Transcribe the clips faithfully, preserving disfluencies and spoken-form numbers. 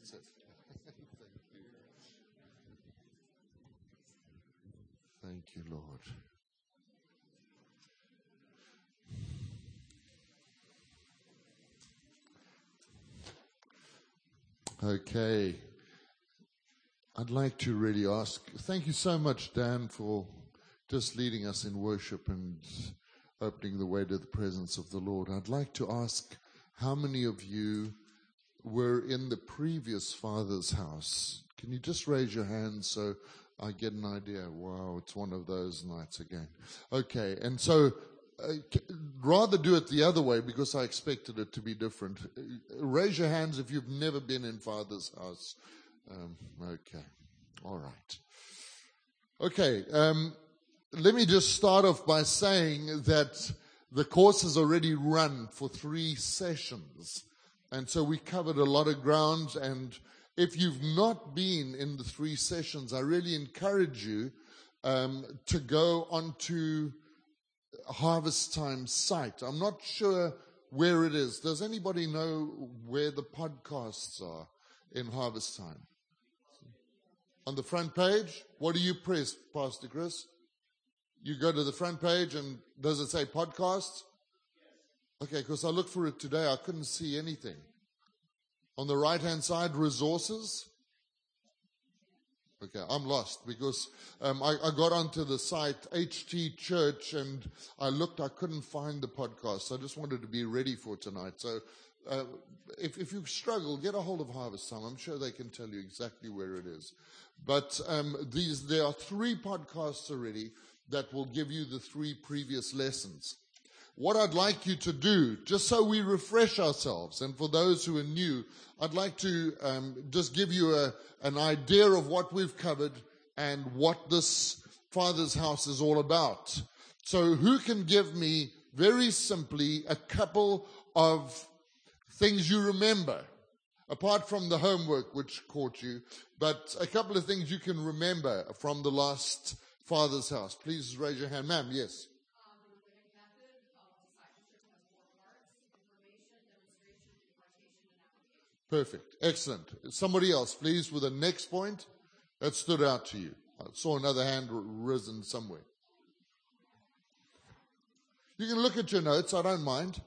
That's it. Thank you. Thank you, Lord. Okay. I'd like to really ask, thank you so much, Dan, for just leading us in worship and opening the way to the presence of the Lord. I'd like to ask how many of you were in the previous Father's house? Can you just raise your hand so I get an idea? Wow, it's one of those nights again. Okay, and so uh, rather do it the other way because I expected it to be different. Uh, raise your hands if you've never been in Father's house. Um, okay, all right. Okay, um, let me just start off by saying that the course has already run for three sessions. And so we covered a lot of ground. And if you've not been in the three sessions, I really encourage you um, to go onto Harvest Time site. I'm not sure where it is. Does anybody know where the podcasts are in Harvest Time? On the front page? What do you press, Pastor Chris? You go to the front page and does it say podcasts? Okay, because I looked for it today. I couldn't see anything. On the right-hand side, resources. Okay, I'm lost because um, I, I got onto the site H T Church and I looked. I couldn't find the podcast. So I just wanted to be ready for tonight. So uh, if, if you struggle, get a hold of Harvest Time. I'm sure they can tell you exactly where it is. But um, these there are three podcasts already that will give you the three previous lessons. What I'd like you to do, just so we refresh ourselves, and for those who are new, I'd like to um, just give you a, an idea of what we've covered and what this Father's house is all about. So who can give me, very simply, a couple of things you remember, apart from the homework which caught you, but a couple of things you can remember from the last Father's house? Please raise your hand. Ma'am, yes. Perfect. Excellent. Somebody else, please, with the next point that stood out to you. I saw another hand risen somewhere. You can look at your notes. I don't mind.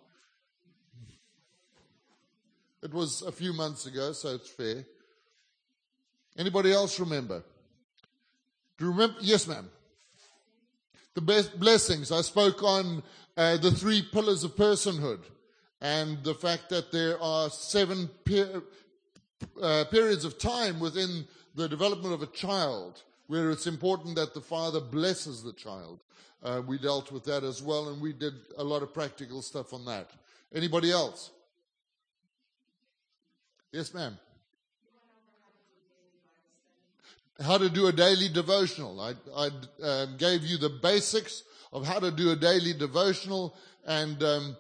It was a few months ago, so it's fair. Anybody else remember? Do you remember? Yes, ma'am. The best blessings. I spoke on uh, the three pillars of personhood. And the fact that there are seven per, uh, periods of time within the development of a child where it's important that the father blesses the child. Uh, we dealt with that as well, and we did a lot of practical stuff on that. Anybody else? Yes, ma'am. How to do a daily devotional. I, I uh, gave you the basics of how to do a daily devotional, and um,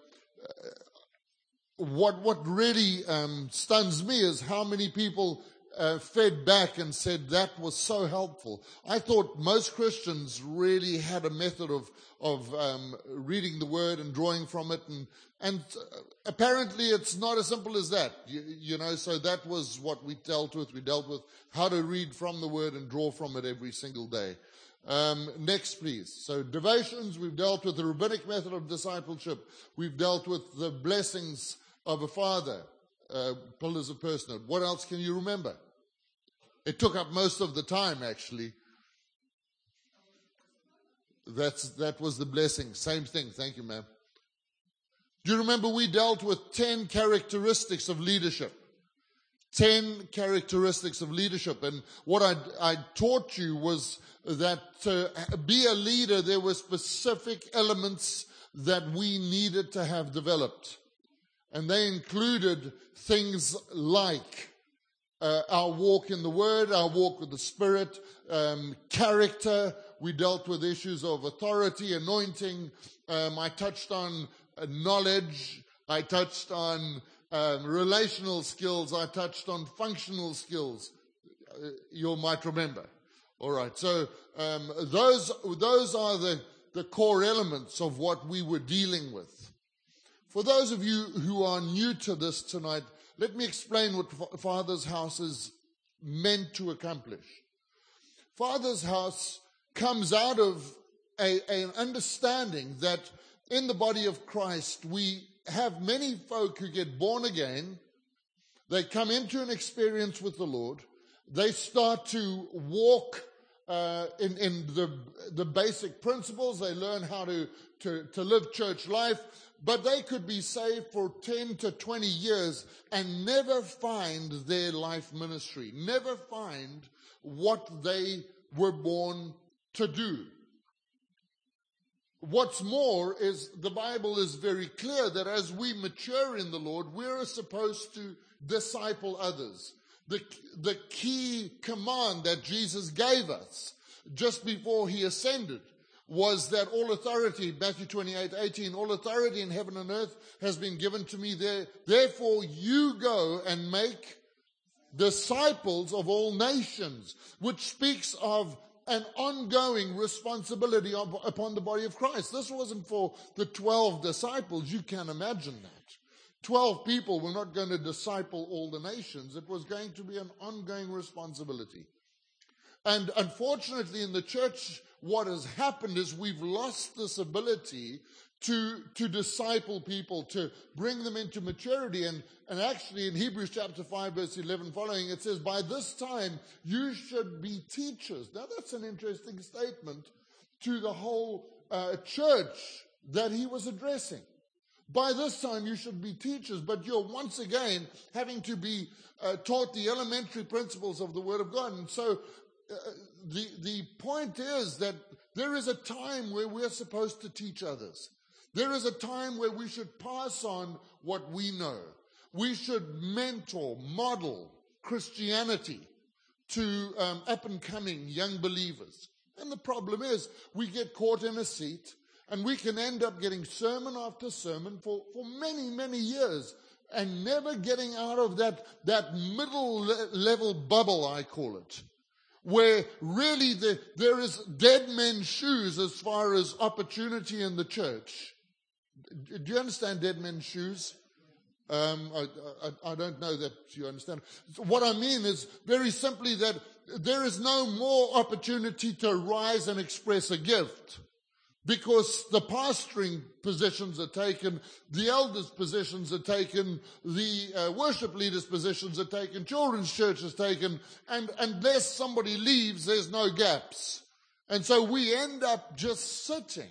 What what really um, stuns me is how many people uh, fed back and said that was so helpful. I thought most Christians really had a method of of um, reading the Word and drawing from it, and and apparently it's not as simple as that. You, you know, so that was what we dealt with. We dealt with how to read from the Word and draw from it every single day. Um, next, please. So devotions, we've dealt with the rabbinic method of discipleship. We've dealt with the blessings of a father, uh, pillars of personhood. What else can you remember? It took up most of the time, actually. That's, that was the blessing. Same thing. Thank you, ma'am. Do you remember we dealt with ten characteristics of leadership? Ten characteristics of leadership. And what I, I taught you was that to be a leader, there were specific elements that we needed to have developed. And they included things like uh, our walk in the Word, our walk with the Spirit, um, character. We dealt with issues of authority, anointing. Um, I touched on uh, knowledge. I touched on um, relational skills. I touched on functional skills. Uh, you might remember. All right. So um, those those are the, the core elements of what we were dealing with. For those of you who are new to this tonight, let me explain what Father's house is meant to accomplish. Father's house comes out of a, an understanding that in the body of Christ, we have many folk who get born again. They come into an experience with the Lord. They start to walk uh, in, in the, the basic principles. They learn how to, to, to live church life. But they could be saved for ten to twenty years and never find their life ministry, never find what they were born to do. What's more is the Bible is very clear that as we mature in the Lord, we're supposed to disciple others. The, the key command that Jesus gave us just before he ascended was that all authority, Matthew twenty-eight eighteen, all authority in heaven and earth has been given to me. There, therefore you go and make disciples of all nations, which speaks of an ongoing responsibility of, upon the body of Christ. This wasn't for the twelve disciples. You can imagine that. Twelve people were not going to disciple all the nations. It was going to be an ongoing responsibility. And unfortunately in the church, what has happened is we've lost this ability to, to disciple people, to bring them into maturity. And, and actually in Hebrews chapter five, verse eleven following, it says, by this time you should be teachers. Now that's an interesting statement to the whole uh, church that he was addressing. By this time you should be teachers, but you're once again having to be uh, taught the elementary principles of the Word of God. And so uh, the, the point is that there is a time where we're supposed to teach others. There is a time where we should pass on what we know. We should mentor, model Christianity to um, up-and-coming young believers. And the problem is we get caught in a seat and we can end up getting sermon after sermon for, for many, many years and never getting out of that, that middle le- level bubble, I call it, where really the, there is dead men's shoes as far as opportunity in the church. Do you understand dead men's shoes? Um, I, I, I don't know that you understand. What I mean is very simply that there is no more opportunity to rise and express a gift because the pastoring positions are taken, the elders' positions are taken, the uh, worship leaders' positions are taken, children's church is taken, and unless somebody leaves, there's no gaps. And so we end up just sitting.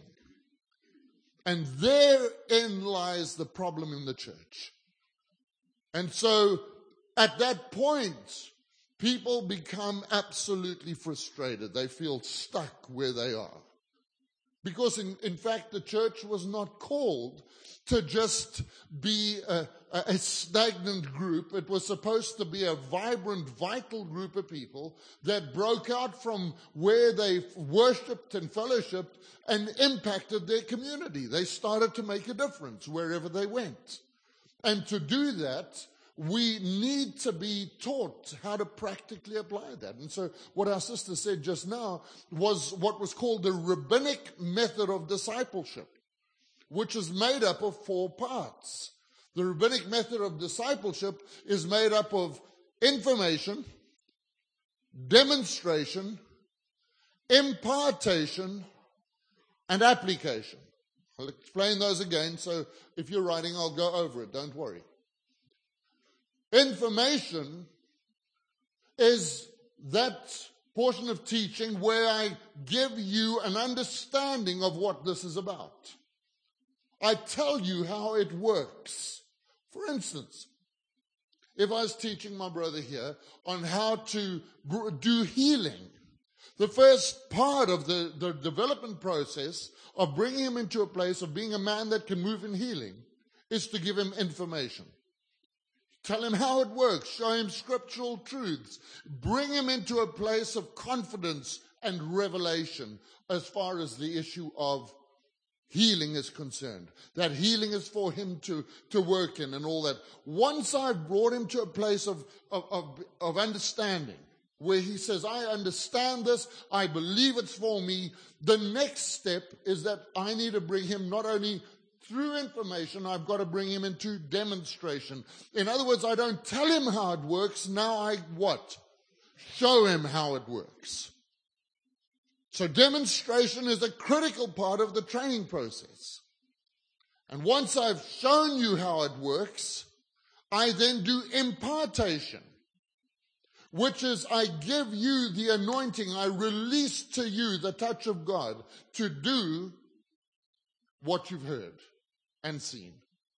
And therein lies the problem in the church. And so at that point, people become absolutely frustrated. They feel stuck where they are. Because in, in fact, the church was not called to just be a, a stagnant group. It was supposed to be a vibrant, vital group of people that broke out from where they worshipped and fellowshipped and impacted their community. They started to make a difference wherever they went. And to do that, we need to be taught how to practically apply that. And so what our sister said just now was what was called the rabbinic method of discipleship, which is made up of four parts. The rabbinic method of discipleship is made up of information, demonstration, impartation, and application. I'll explain those again, so if you're writing, I'll go over it, don't worry. Information is that portion of teaching where I give you an understanding of what this is about. I tell you how it works. For instance, if I was teaching my brother here on how to do healing, the first part of the, the development process of bringing him into a place of being a man that can move in healing is to give him information. Tell him how it works. Show him scriptural truths. Bring him into a place of confidence and revelation as far as the issue of healing is concerned. That healing is for him to, to work in and all that. Once I've brought him to a place of, of, of, of understanding, where he says, I understand this, I believe it's for me, the next step is that I need to bring him not only through information, I've got to bring him into demonstration. In other words, I don't tell him how it works. Now I what? Show him how it works. So demonstration is a critical part of the training process. And once I've shown you how it works, I then do impartation, which is I give you the anointing. I release to you the touch of God to do what you've heard and seen.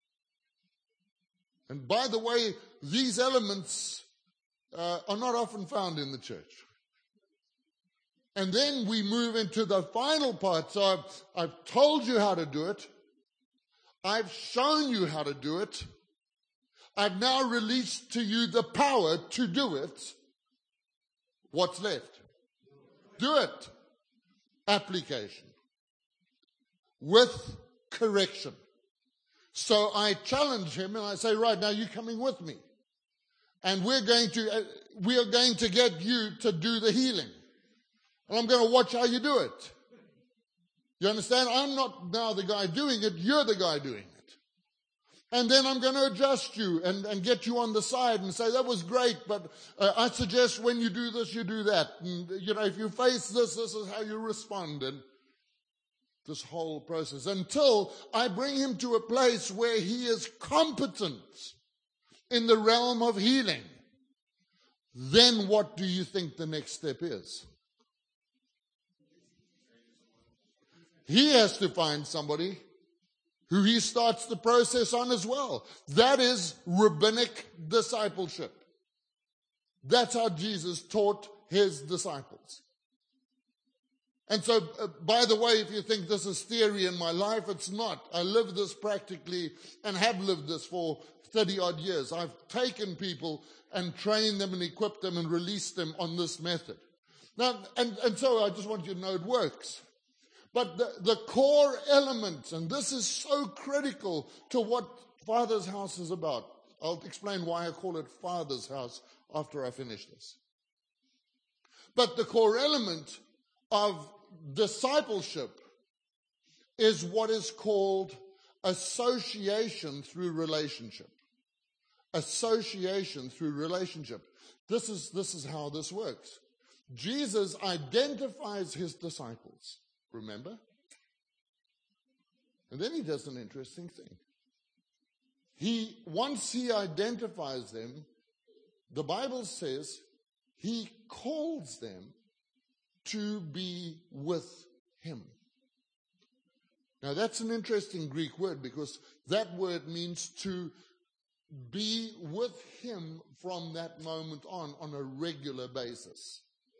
And by the way, these elements uh, are not often found in the church. And then we move into the final part. So I've, I've told you how to do it. I've shown you how to do it. I've now released to you the power to do it. What's left? Do it. Application. With correction. So I challenge him and I say, right, now you're coming with me. And we're going to, uh, we are going to get you to do the healing. And I'm going to watch how you do it. You understand? I'm not now the guy doing it. You're the guy doing it. And then I'm going to adjust you and, and get you on the side and say, that was great, but uh, I suggest when you do this, you do that. And, you know, if you face this, this is how you respond. And this whole process until I bring him to a place where he is competent in the realm of healing. Then what do you think the next step is? He has to find somebody who he starts the process on as well. That is rabbinic discipleship. That's how Jesus taught his disciples. And so, uh, by the way, if you think this is theory in my life, it's not. I live this practically and have lived this for thirty odd years. I've taken people and trained them and equipped them and released them on this method. Now, and, and so I just want you to know it works. But the, the core element, and this is so critical to what Father's House is about. I'll explain why I call it Father's House after I finish this. But the core element of discipleship is what is called association through relationship. Association through relationship. This is, this is how this works. Jesus identifies his disciples. Remember? And then he does an interesting thing. He, once he identifies them, the Bible says he calls them to be with him. Now that's an interesting Greek word because that word means to be with him from that moment on, on a regular basis.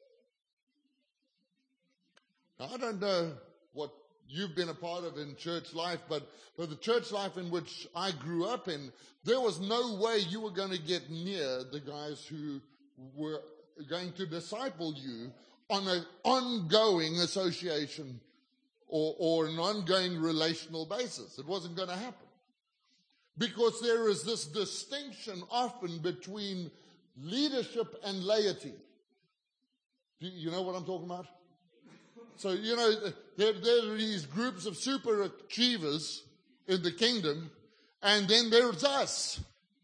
Now, I don't know what you've been a part of in church life, but for the church life in which I grew up in, there was no way you were going to get near the guys who were going to disciple you on an ongoing association or, or an ongoing relational basis. It wasn't going to happen. Because there is this distinction often between leadership and laity. Do you know what I'm talking about? So, you know, there, there are these groups of super achievers in the kingdom, and then there's us.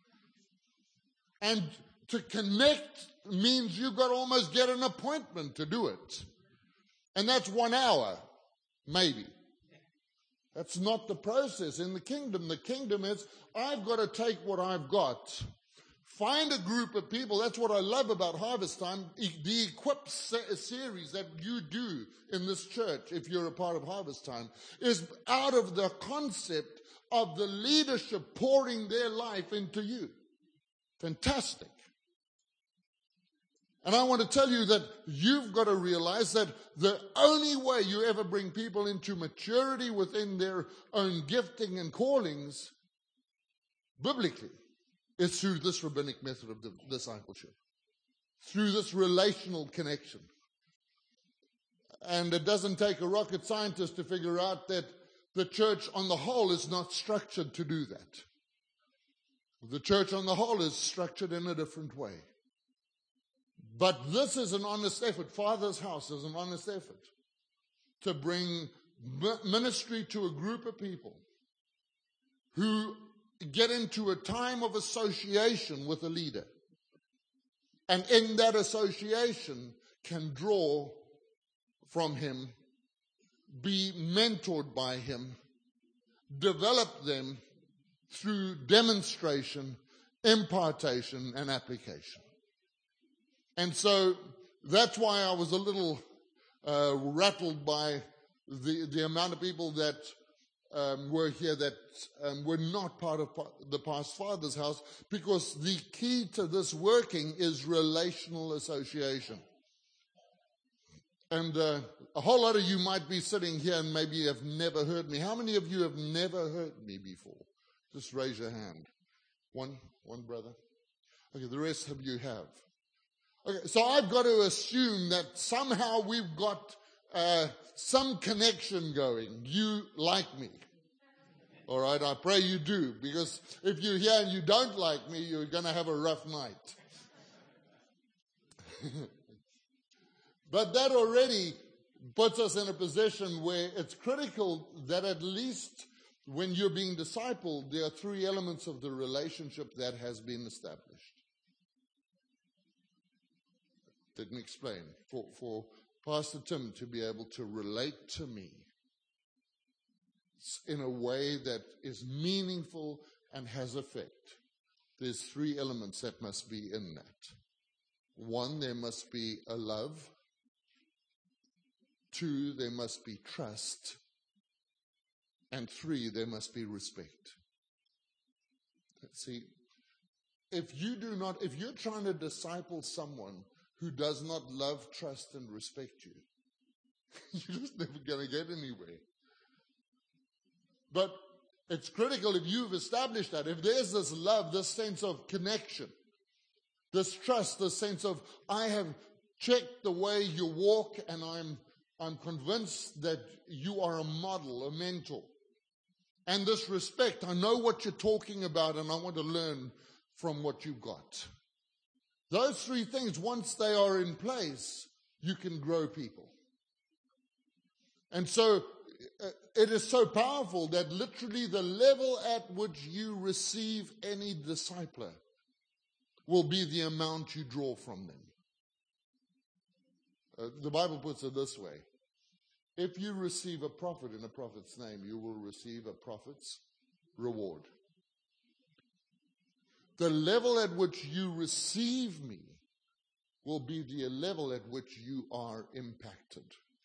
And to connect means you've got to almost get an appointment to do it. And that's one hour, maybe. That's not the process in the kingdom. The kingdom is, I've got to take what I've got, find a group of people. That's what I love about Harvest Time, the Equip series that you do in this church, if you're a part of Harvest Time, is out of the concept of the leadership pouring their life into you. Fantastic. And I want to tell you that you've got to realize that the only way you ever bring people into maturity within their own gifting and callings, biblically, is through this rabbinic method of discipleship, through this relational connection. And it doesn't take a rocket scientist to figure out that the church on the whole is not structured to do that. The church on the whole is structured in a different way. But this is an honest effort. Father's House is an honest effort to bring ministry to a group of people who get into a time of association with a leader. And in that association can draw from him, be mentored by him, develop them through demonstration, impartation, and application. And so that's why I was a little uh, rattled by the, the amount of people that um, were here that um, were not part of the past father's house, because the key to this working is relational association. And uh, a whole lot of you might be sitting here and maybe have never heard me. How many of you have never heard me before? Just raise your hand. One, one brother. Okay, the rest of you have. Okay, so I've got to assume that somehow we've got uh, some connection going. You like me. All right, I pray you do, because if you're here and you don't like me, you're going to have a rough night. But that already puts us in a position where it's critical that at least when you're being discipled, there are three elements of the relationship that has been established. Didn't explain. For, for Pastor Tim to be able to relate to me in a way that is meaningful and has effect, there's three elements that must be in that. One, there must be a love. Two, there must be trust. And three, there must be respect. See, if you do not, if you're trying to disciple someone who does not love, trust, and respect you, you're just never going to get anywhere. But it's critical if you've established that, if there's this love, this sense of connection, this trust, this sense of, I have checked the way you walk and I'm I'm convinced that you are a model, a mentor. And this respect, I know what you're talking about and I want to learn from what you've got. Those three things, once they are in place, you can grow people. And so uh, it is so powerful that literally the level at which you receive any discipler will be the amount you draw from them. Uh, the Bible puts it this way. If you receive a prophet in a prophet's name, you will receive a prophet's reward. The level at which you receive me will be the level at which you are impacted.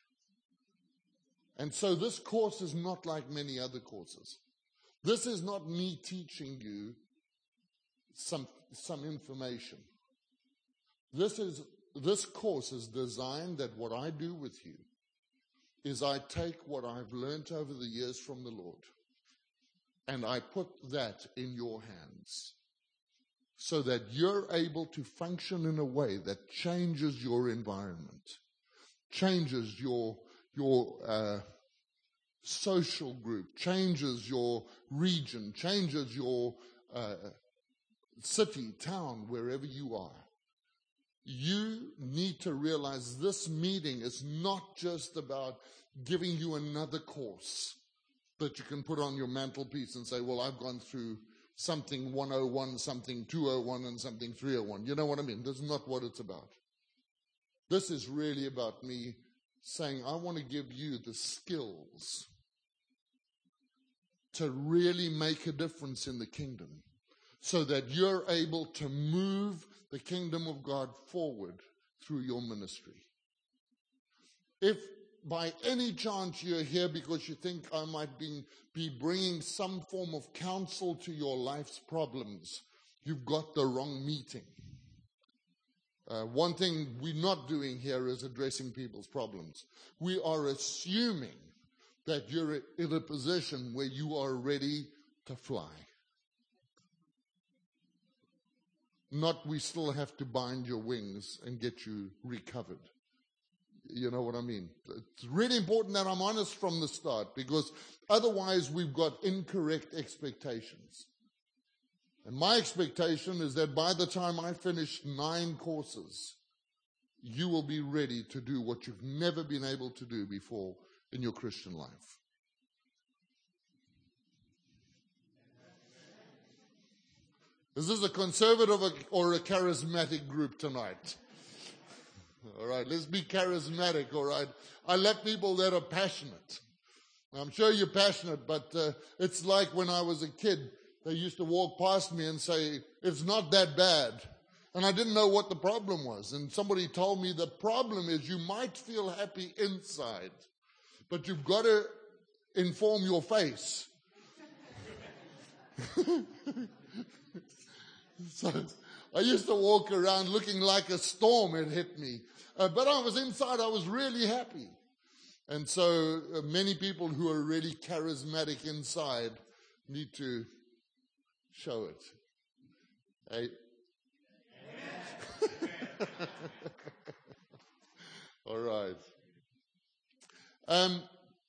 And so this course is not like many other courses. This is not me teaching you some, some information. This is, this course is designed that what I do with you is I take what I've learned over the years from the Lord and I put that in your hands so that you're able to function in a way that changes your environment, changes your, your uh, social group, changes your region, changes your uh, city, town, wherever you are. You need to realize this meeting is not just about giving you another course that you can put on your mantelpiece and say, well, I've gone through something one oh one, something two oh one, and something three oh one. You know what I mean? This is not what it's about. This is really about me saying, I want to give you the skills to really make a difference in the kingdom so that you're able to move the kingdom of God forward through your ministry. If by any chance you're here because you think I might be, be bringing some form of counsel to your life's problems, you've got the wrong meeting. Uh, one thing we're not doing here is addressing people's problems. We are assuming that you're in a position where you are ready to fly. Not we still have to bind your wings and get you recovered. You know what I mean? It's really important that I'm honest from the start, because otherwise we've got incorrect expectations. And my expectation is that by the time I finish nine courses, you will be ready to do what you've never been able to do before in your Christian life. Is this a conservative or a charismatic group tonight? All right, let's be charismatic, all right? I love people that are passionate. I'm sure you're passionate, but uh, it's like when I was a kid, they used to walk past me and say, it's not that bad. And I didn't know what the problem was. And somebody told me the problem is you might feel happy inside, but you've got to inform your face. So I used to walk around looking like a storm had hit me. Uh, but I was inside, I was really happy. And so uh, many people who are really charismatic inside need to show it. Hey. All right. Um,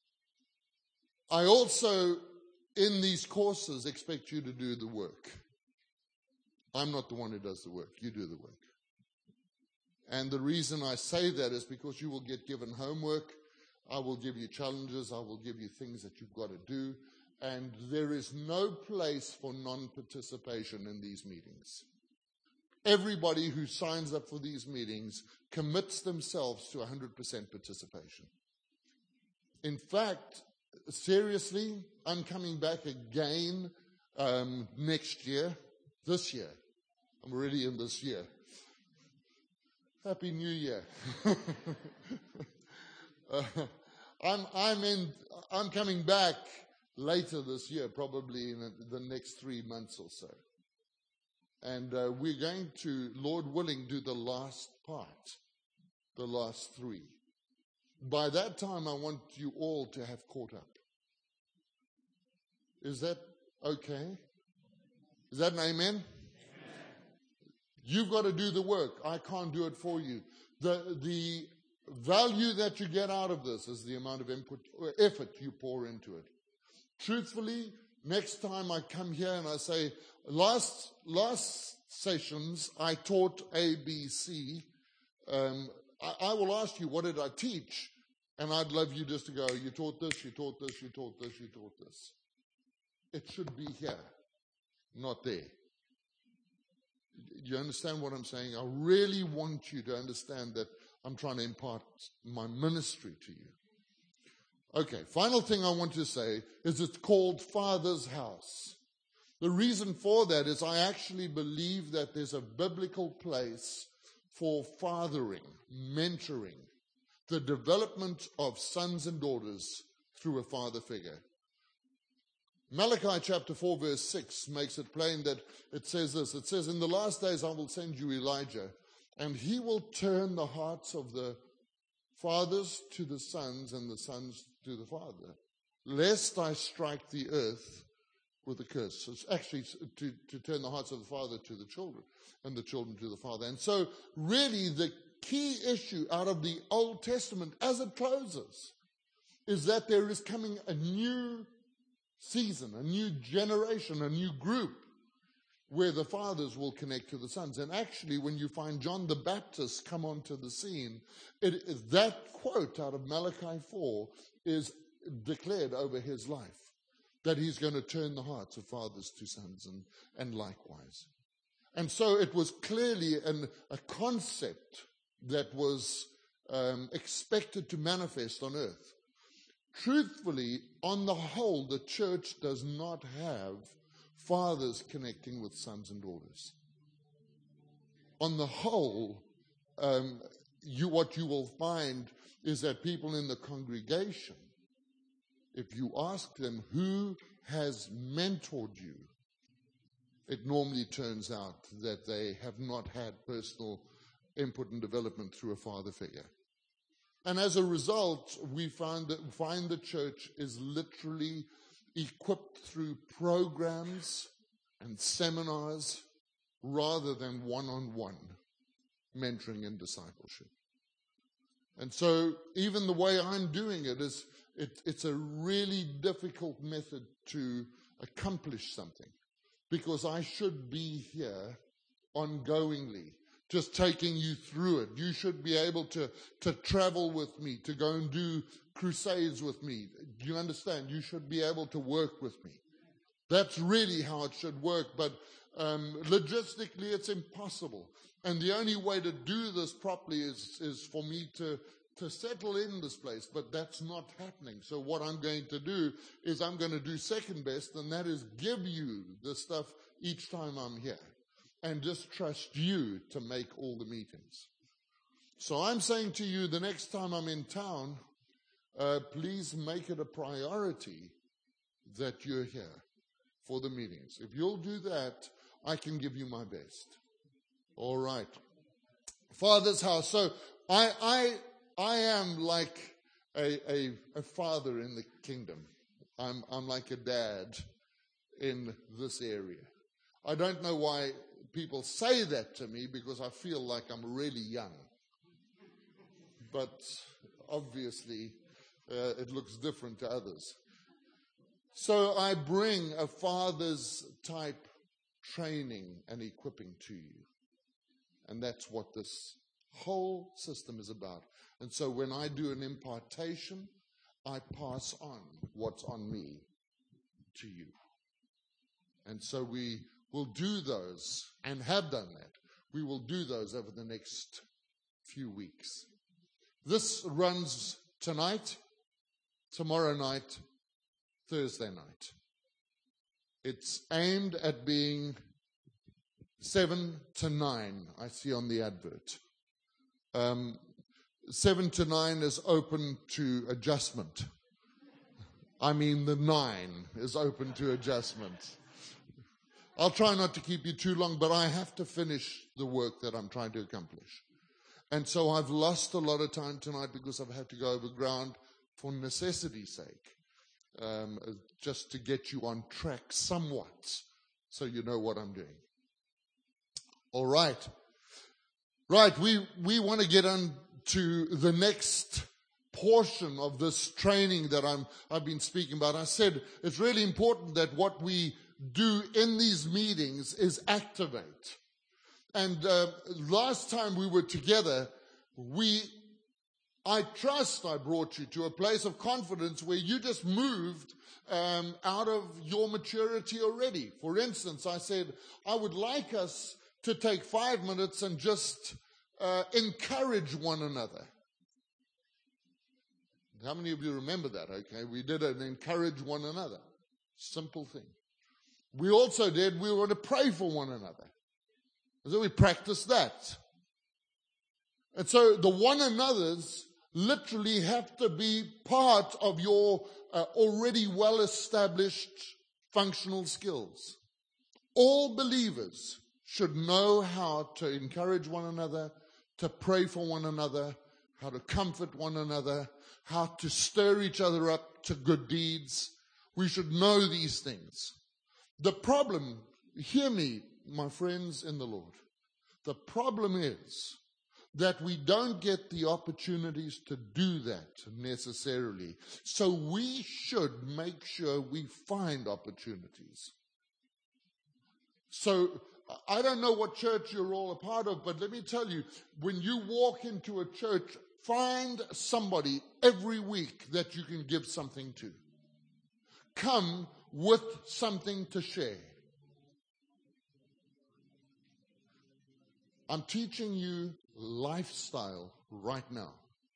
I also, in these courses, expect you to do the work. I'm not the one who does the work. You do the work. And the reason I say that is because you will get given homework. I will give you challenges. I will give you things that you've got to do. And there is no place for non-participation in these meetings. Everybody who signs up for these meetings commits themselves to one hundred percent participation. In fact, seriously, I'm coming back again um, next year, this year. I'm already in this year. Happy New Year. uh, I'm, I'm, in, I'm coming back later this year, probably in the next three months or so. And uh, we're going to, Lord willing, do the last part, the last three. By that time, I want you all to have caught up. Is that okay? Is that an amen? Amen. You've got to do the work. I can't do it for you. The, the value that you get out of this is the amount of input, or effort you pour into it. Truthfully, next time I come here and I say, last, last sessions I taught A, B, C, um, I, I will ask you, what did I teach? And I'd love you just to go, you taught this, you taught this, you taught this, you taught this. It should be here, not there. You understand what I'm saying? I really want you to understand that I'm trying to impart my ministry to you. Okay, final thing I want to say is it's called Father's House. The reason for that is I actually believe that there's a biblical place for fathering, mentoring, the development of sons and daughters through a father figure. Malachi chapter four verse six makes it plain that it says this. It says, in the last days I will send you Elijah, and he will turn the hearts of the fathers to the sons and the sons to the father, lest I strike the earth with a curse. So it's actually to, to turn the hearts of the father to the children and the children to the father. And so really the key issue out of the Old Testament as it closes is that there is coming a new season, a new generation, a new group where the fathers will connect to the sons. And actually, when you find John the Baptist come onto the scene, it is that quote out of Malachi four is declared over his life, that he's going to turn the hearts of fathers to sons and, and likewise. And so it was clearly an, a concept that was um, expected to manifest on earth. Truthfully, on the whole, the church does not have fathers connecting with sons and daughters. On the whole, um, you, what you will find is that people in the congregation, if you ask them who has mentored you, it normally turns out that they have not had personal input and development through a father figure. And as a result, we find that find the church is literally equipped through programs and seminars rather than one-on-one mentoring and discipleship. And so even the way I'm doing it is it, it's a really difficult method to accomplish something, because I should be here ongoingly, just taking you through it. You should be able to, to travel with me, to go and do crusades with me. Do you understand? You should be able to work with me. That's really how it should work. But Um, logistically, it's impossible. And the only way to do this properly is, is for me to, to settle in this place. But that's not happening. So what I'm going to do is I'm going to do second best, and that is give you the stuff each time I'm here. And just trust you to make all the meetings. So I'm saying to you, the next time I'm in town, uh, please make it a priority that you're here for the meetings. If you'll do that, I can give you my best. All right. Father's house. So I I I am like a a, a father in the kingdom. I'm I'm like a dad in this area. I don't know why people say that to me, because I feel like I'm really young. But obviously uh, it looks different to others. So I bring a father's type training and equipping to you. And that's what this whole system is about. And so when I do an impartation, I pass on what's on me to you. And so we will do those, and have done that. We will do those over the next few weeks. This runs tonight, tomorrow night, Thursday night. It's aimed at being seven to nine, I see on the advert. Um, seven to nine is open to adjustment. I mean, the nine is open to adjustment. I'll try not to keep you too long, but I have to finish the work that I'm trying to accomplish. And so I've lost a lot of time tonight because I've had to go over ground for necessity's sake, um, just to get you on track somewhat, so you know what I'm doing. All right. Right, we, we want to get on to the next portion of this training that I'm, I've been speaking about. I said it's really important that what we do in these meetings is activate. And uh, last time we were together, we, I trust I brought you to a place of confidence where you just moved um, out of your maturity already. For instance, I said, I would like us to take five minutes and just uh, encourage one another. How many of you remember that? Okay, we did an encourage one another. Simple thing. We also did, we were to pray for one another. So we practiced that. And so the one another's literally have to be part of your uh, already well-established functional skills. All believers should know how to encourage one another, to pray for one another, how to comfort one another, how to stir each other up to good deeds. We should know these things. The problem, hear me, my friends in the Lord, the problem is that we don't get the opportunities to do that necessarily. So we should make sure we find opportunities. So I don't know what church you're all a part of, but let me tell you, when you walk into a church, find somebody every week that you can give something to. Come with something to share. I'm teaching you lifestyle right now.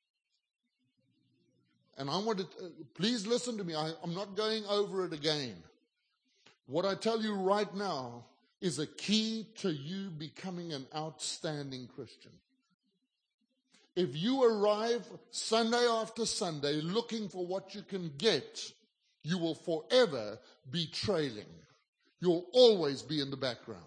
And I want to, uh, please listen to me. I, I'm not going over it again. What I tell you right now is a key to you becoming an outstanding Christian. If you arrive Sunday after Sunday looking for what you can get, you will forever be trailing. You'll always be in the background.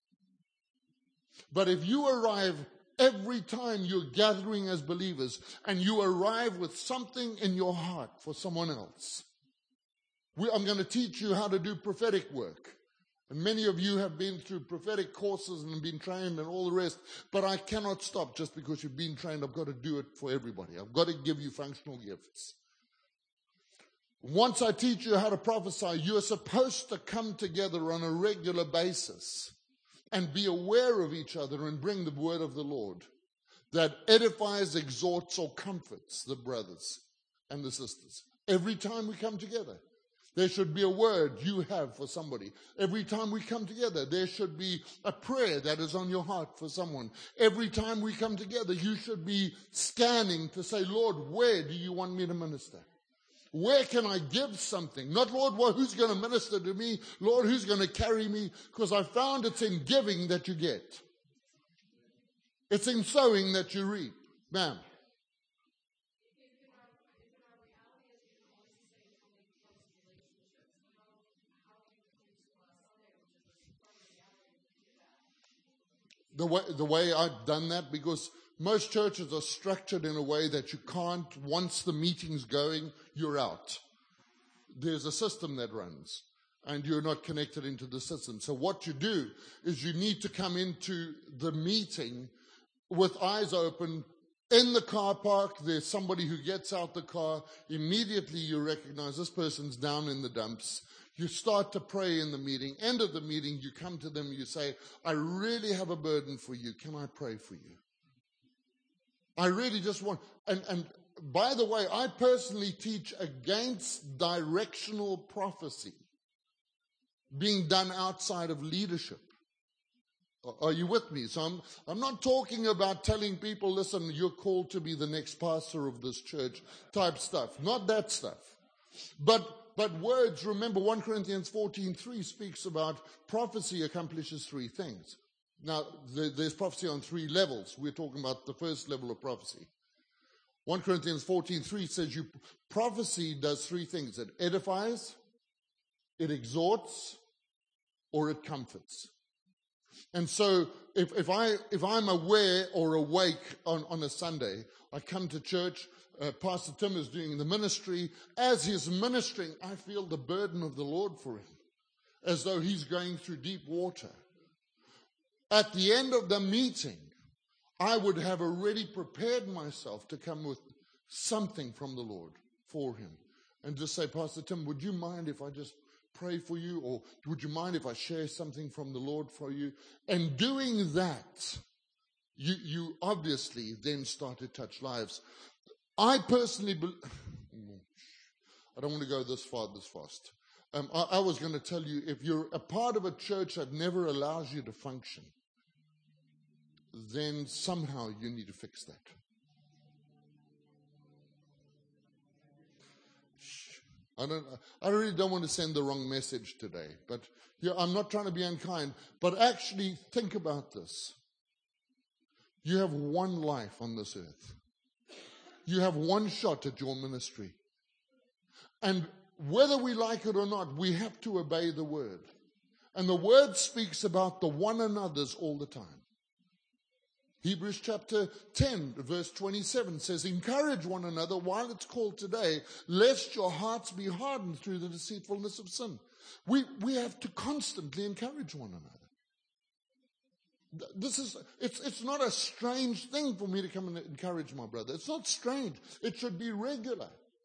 But if you arrive every time you're gathering as believers and you arrive with something in your heart for someone else, we, I'm going to teach you how to do prophetic work. And many of you have been through prophetic courses and been trained and all the rest. But I cannot stop just because you've been trained. I've got to do it for everybody. I've got to give you functional gifts. Once I teach you how to prophesy, you are supposed to come together on a regular basis and be aware of each other and bring the word of the Lord that edifies, exhorts, or comforts the brothers and the sisters every time we come together. There should be a word you have for somebody. Every time we come together, there should be a prayer that is on your heart for someone. Every time we come together, you should be scanning to say, Lord, where do you want me to minister? Where can I give something? Not, Lord, well, who's going to minister to me? Lord, who's going to carry me? Because I found it's in giving that you get. It's in sowing that you reap. Ma'am. The way, the way I've done that, because most churches are structured in a way that you can't, once the meeting's going, you're out. There's a system that runs, and you're not connected into the system. So what you do is you need to come into the meeting with eyes open. In the car park, there's somebody who gets out the car. Immediately you recognize this person's down in the dumps. You start to pray in the meeting. End of the meeting, you come to them, you say, I really have a burden for you. Can I pray for you? I really just want, and, and by the way, I personally teach against directional prophecy being done outside of leadership. Are you with me? So I'm, I'm not talking about telling people, listen, you're called to be the next pastor of this church type stuff. Not that stuff. But But words, remember, First Corinthians fourteen three speaks about prophecy accomplishes three things. Now, there's prophecy on three levels. We're talking about the first level of prophecy. First Corinthians fourteen three says you prophecy does three things. It edifies, it exhorts, or it comforts. And so if, if, I, if I'm aware or awake on, on a Sunday, I come to church. Uh, Pastor Tim is doing the ministry. As he's ministering, I feel the burden of the Lord for him, as though he's going through deep water. At the end of the meeting, I would have already prepared myself to come with something from the Lord for him. And just say, Pastor Tim, would you mind if I just pray for you? Or would you mind if I share something from the Lord for you? And doing that, you, you obviously then start to touch lives. I personally, be- I don't want to go this far this fast. Um, I, I was going to tell you, if you're a part of a church that never allows you to function, then somehow you need to fix that. I don't. I really don't want to send the wrong message today, but yeah, I'm not trying to be unkind. But actually, think about this. You have one life on this earth. You have one shot at your ministry. And whether we like it or not, we have to obey the word. And the word speaks about the one another's all the time. Hebrews chapter ten, verse twenty-seven says, encourage one another while it's called today, lest your hearts be hardened through the deceitfulness of sin. We, we have to constantly encourage one another. This is, it's, it's not a strange thing for me to come and encourage my brother. It's not strange. It should be regular.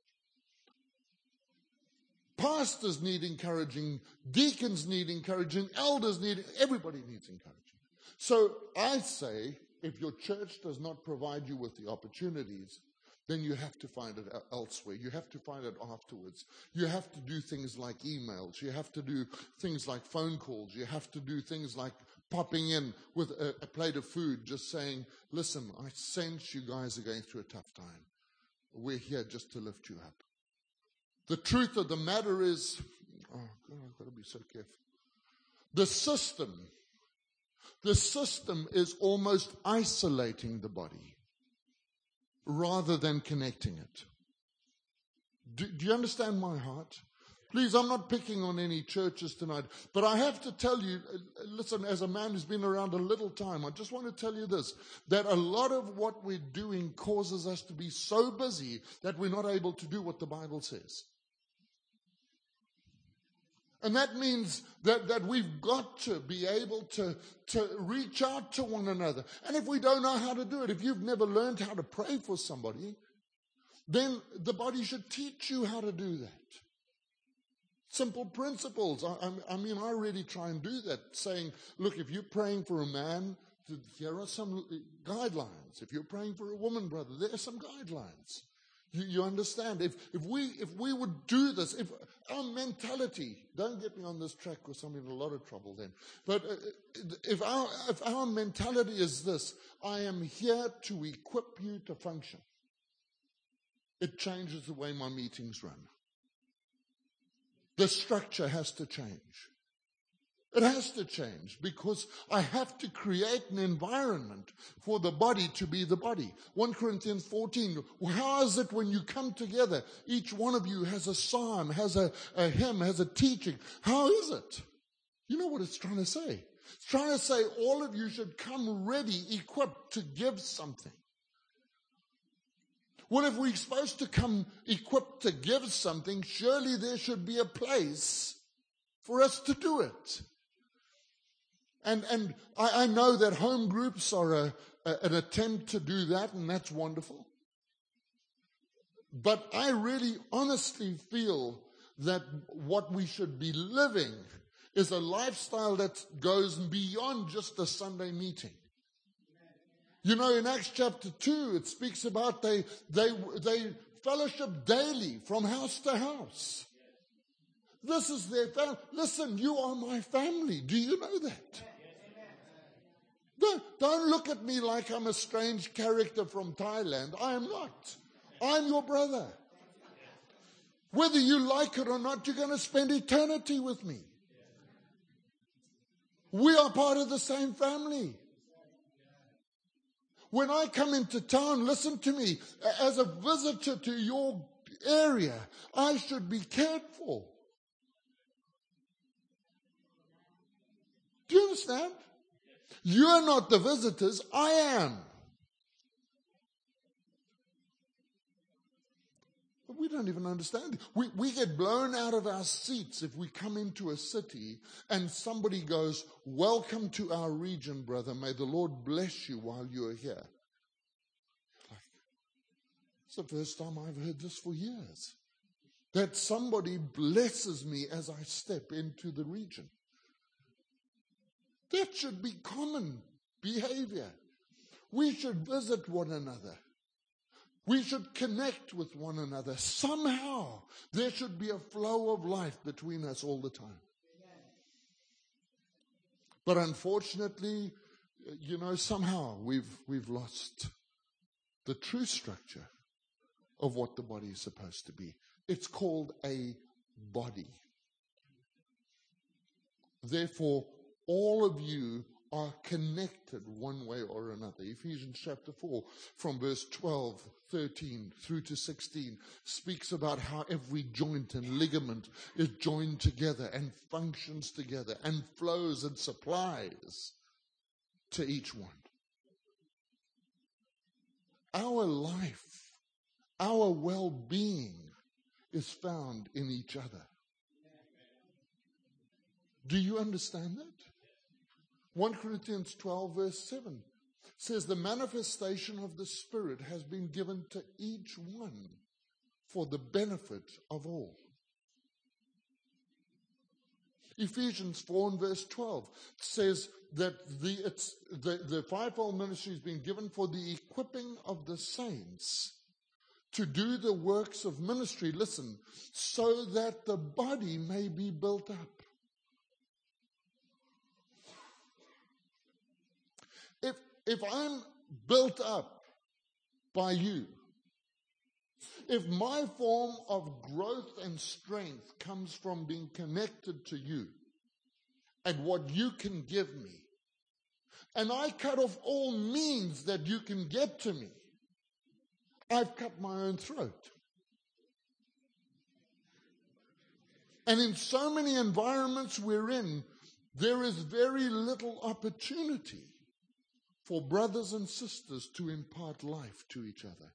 Pastors need encouraging. Deacons need encouraging. Elders need, everybody needs encouraging. So I say, if your church does not provide you with the opportunities, then you have to find it elsewhere. You have to find it afterwards. You have to do things like emails. You have to do things like phone calls. You have to do things like popping in with a, a plate of food, just saying, listen, I sense you guys are going through a tough time. We're here just to lift you up. The truth of the matter is, oh God, I've got to be so careful. The system, the system is almost isolating the body rather than connecting it. Do, do you understand my heart? Please, I'm not picking on any churches tonight, but I have to tell you, listen, as a man who's been around a little time, I just want to tell you this, that a lot of what we're doing causes us to be so busy that we're not able to do what the Bible says. And that means that, that we've got to be able to, to reach out to one another. And if we don't know how to do it, if you've never learned how to pray for somebody, then the body should teach you how to do that. Simple principles. I, I, I mean, I really try and do that, saying, look, if you're praying for a man, here are some guidelines. If you're praying for a woman, brother, there are some guidelines. You, you understand? If if we if we would do this, if our mentality, don't get me on this track because I'm in a lot of trouble then. But uh, if our if our mentality is this, I am here to equip you to function, it changes the way my meetings run. The structure has to change. It has to change because I have to create an environment for the body to be the body. First Corinthians fourteen, how is it when you come together, each one of you has a psalm, has a, a hymn, has a teaching? How is it? You know what it's trying to say? It's trying to say all of you should come ready, equipped to give something. Well, if we're supposed to come equipped to give something, surely there should be a place for us to do it. And and I, I know that home groups are a, a, an attempt to do that, and that's wonderful. But I really honestly feel that what we should be living is a lifestyle that goes beyond just a Sunday meeting. You know, in Acts chapter two, it speaks about they they they fellowship daily from house to house. This is their family. Listen, you are my family. Do you know that? Don't, don't look at me like I'm a strange character from Thailand. I am not. I'm your brother. Whether you like it or not, you're going to spend eternity with me. We are part of the same family. When I come into town, listen to me, as a visitor to your area, I should be cared for. Do you understand? You're not the visitors, I am. But we don't even understand. We, we get blown out of our seats if we come into a city and somebody goes, welcome to our region, brother. May the Lord bless you while you're here. Like, it's the first time I've heard this for years. That somebody blesses me as I step into the region. That should be common behavior. We should visit one another. We should connect with one another. Somehow, there should be a flow of life between us all the time. But unfortunately, you know, somehow we've we've lost the true structure of what the body is supposed to be. It's called a body. Therefore, all of you are connected one way or another. Ephesians chapter four, from verse twelve, thirteen through to sixteen, speaks about how every joint and ligament is joined together and functions together and flows and supplies to each one. Our life, our well-being is found in each other. Do you understand that? First Corinthians twelve verse seven says the manifestation of the Spirit has been given to each one for the benefit of all. Ephesians four and verse twelve says that the, it's, the, the fivefold ministry has been given for the equipping of the saints to do the works of ministry, listen, so that the body may be built up. If, if I'm built up by you, if my form of growth and strength comes from being connected to you and what you can give me, and I cut off all means that you can get to me, I've cut my own throat. And in so many environments we're in, there is very little opportunity for brothers and sisters to impart life to each other,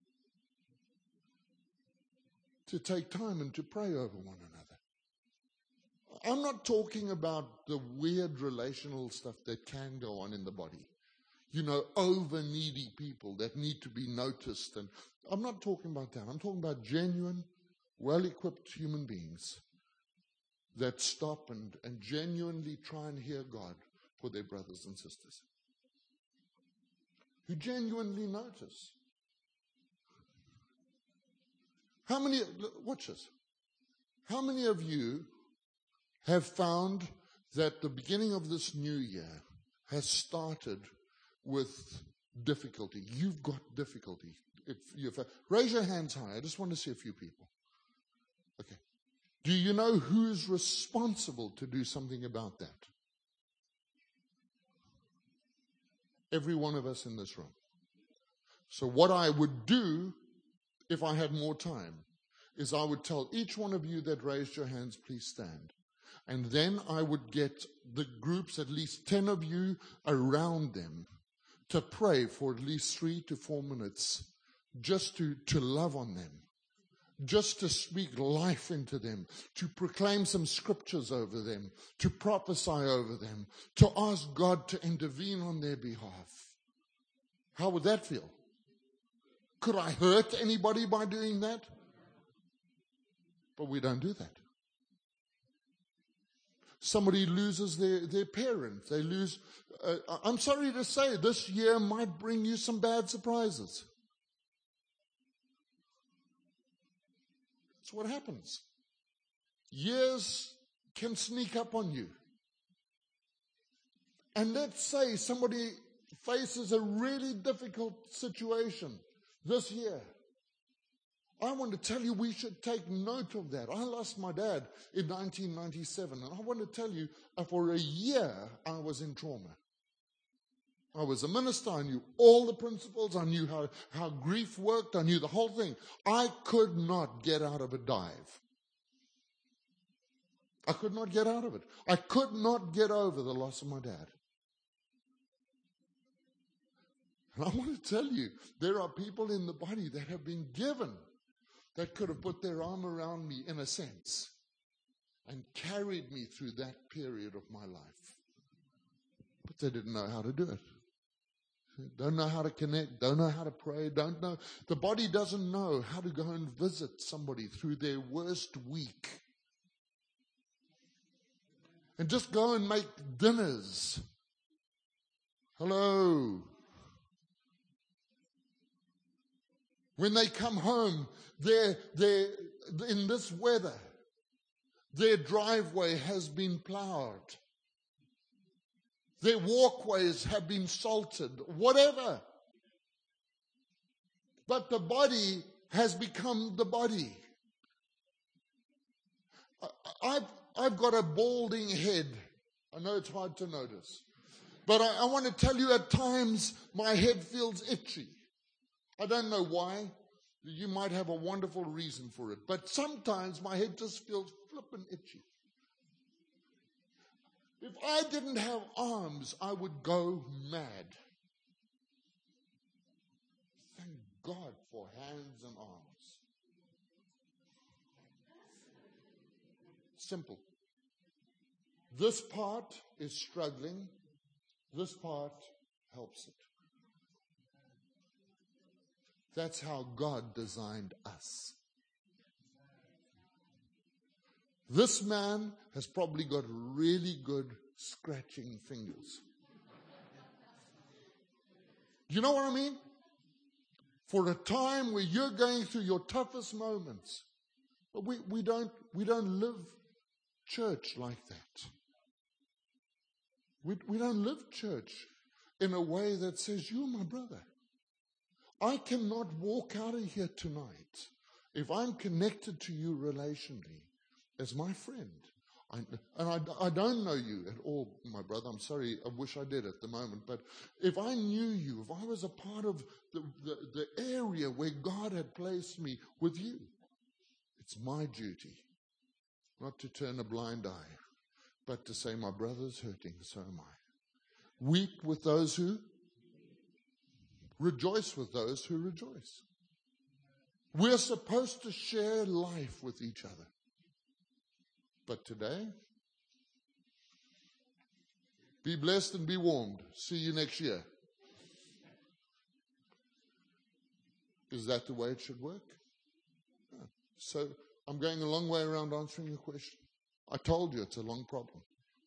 to take time and to pray over one another. I'm not talking about the weird relational stuff that can go on in the body. You know, over-needy people that need to be noticed. And I'm not talking about that. I'm talking about genuine, well-equipped human beings that stop and, and genuinely try and hear God for their brothers and sisters, who genuinely notice. How many, watch this. How many of you have found that the beginning of this new year has started with difficulty? You've got difficulty. If you've, raise your hands high. I just want to see a few people. Okay. Do you know who's responsible to do something about that? Every one of us in this room. So what I would do if I had more time is I would tell each one of you that raised your hands, please stand. And then I would get the groups, at least ten of you around them, to pray for at least three to four minutes, just to, to love on them, just to speak life into them, to proclaim some scriptures over them, to prophesy over them, to ask God to intervene on their behalf. How would that feel? Could I hurt anybody by doing that? But we don't do that. Somebody loses their, their parent. They lose. Uh, I'm sorry to say, this year might bring you some bad surprises. That's what happens. Years can sneak up on you. And let's say somebody faces a really difficult situation this year. I want to tell you we should take note of that. I lost my dad in nineteen ninety-seven, and I want to tell you, for a year I was in trauma. I was a minister. I knew all the principles. I knew how, how grief worked. I knew the whole thing. I could not get out of a dive. I could not get out of it. I could not get over the loss of my dad. And I want to tell you, there are people in the body that have been given that could have put their arm around me in a sense and carried me through that period of my life. But they didn't know how to do it. Don't know how to connect, don't know how to pray, don't know. The body doesn't know how to go and visit somebody through their worst week. And just go and make dinners. Hello. When they come home, they're, they're in this weather. Their driveway has been plowed. Their walkways have been salted, whatever. But the body has become the body. I've, I've got a balding head. I know it's hard to notice. But I, I want to tell you, at times my head feels itchy. I don't know why. You might have a wonderful reason for it. But sometimes my head just feels flippin' itchy. If I didn't have arms, I would go mad. Thank God for hands and arms. Simple. This part is struggling. This part helps it. That's how God designed us. This man has probably got really good scratching fingers. You know what I mean? For a time where you're going through your toughest moments. But we, we don't we don't live church like that. We, we don't live church in a way that says, you're my brother. I cannot walk out of here tonight if I'm connected to you relationally as my friend. I, and I, I don't know you at all, my brother. I'm sorry, I wish I did at the moment. But if I knew you, if I was a part of the, the, the area where God had placed me with you, it's my duty not to turn a blind eye, but to say, my brother's hurting, so am I. Weep with those who rejoice with those who rejoice. We're supposed to share life with each other. But today, be blessed and be warmed. See you next year. Is that the way it should work? No. So I'm going a long way around answering your question. I told you it's a long problem.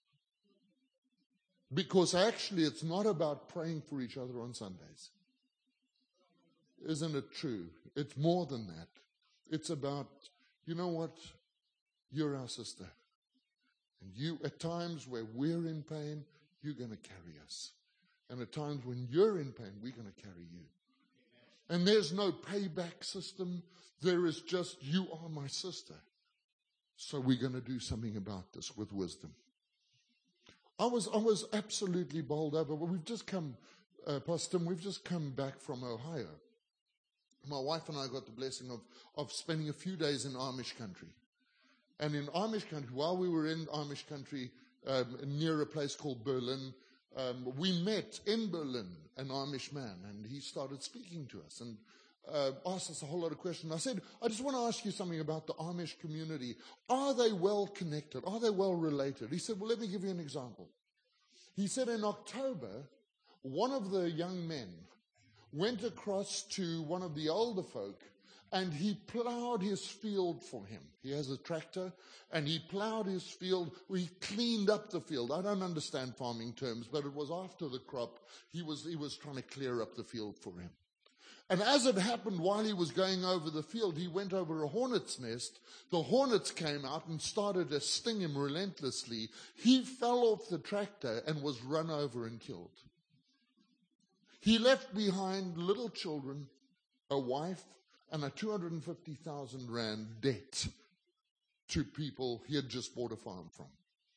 Because actually it's not about praying for each other on Sundays. Isn't it true? It's more than that. It's about, you know what? You're our sister. And you, at times where we're in pain, you're going to carry us. And at times when you're in pain, we're going to carry you. And there's no payback system. There is just, you are my sister. So we're going to do something about this with wisdom. I was I was absolutely bowled over. But we've just come, uh, Pastor Tim, we've just come back from Ohio. My wife and I got the blessing of, of spending a few days in Amish country. And in Amish country, while we were in Amish country, um, near a place called Berlin, um, we met in Berlin an Amish man, and he started speaking to us and uh, asked us a whole lot of questions. I said, I just want to ask you something about the Amish community. Are they well connected? Are they well related? He said, well, let me give you an example. He said in October, one of the young men went across to one of the older folk, and he plowed his field for him. He has a tractor, and he plowed his field. He cleaned up the field. I don't understand farming terms, but it was after the crop. He was, he was trying to clear up the field for him. And as it happened, while he was going over the field, he went over a hornet's nest. The hornets came out and started to sting him relentlessly. He fell off the tractor and was run over and killed. He left behind little children, a wife, and a two hundred fifty thousand rand debt to people he had just bought a farm from.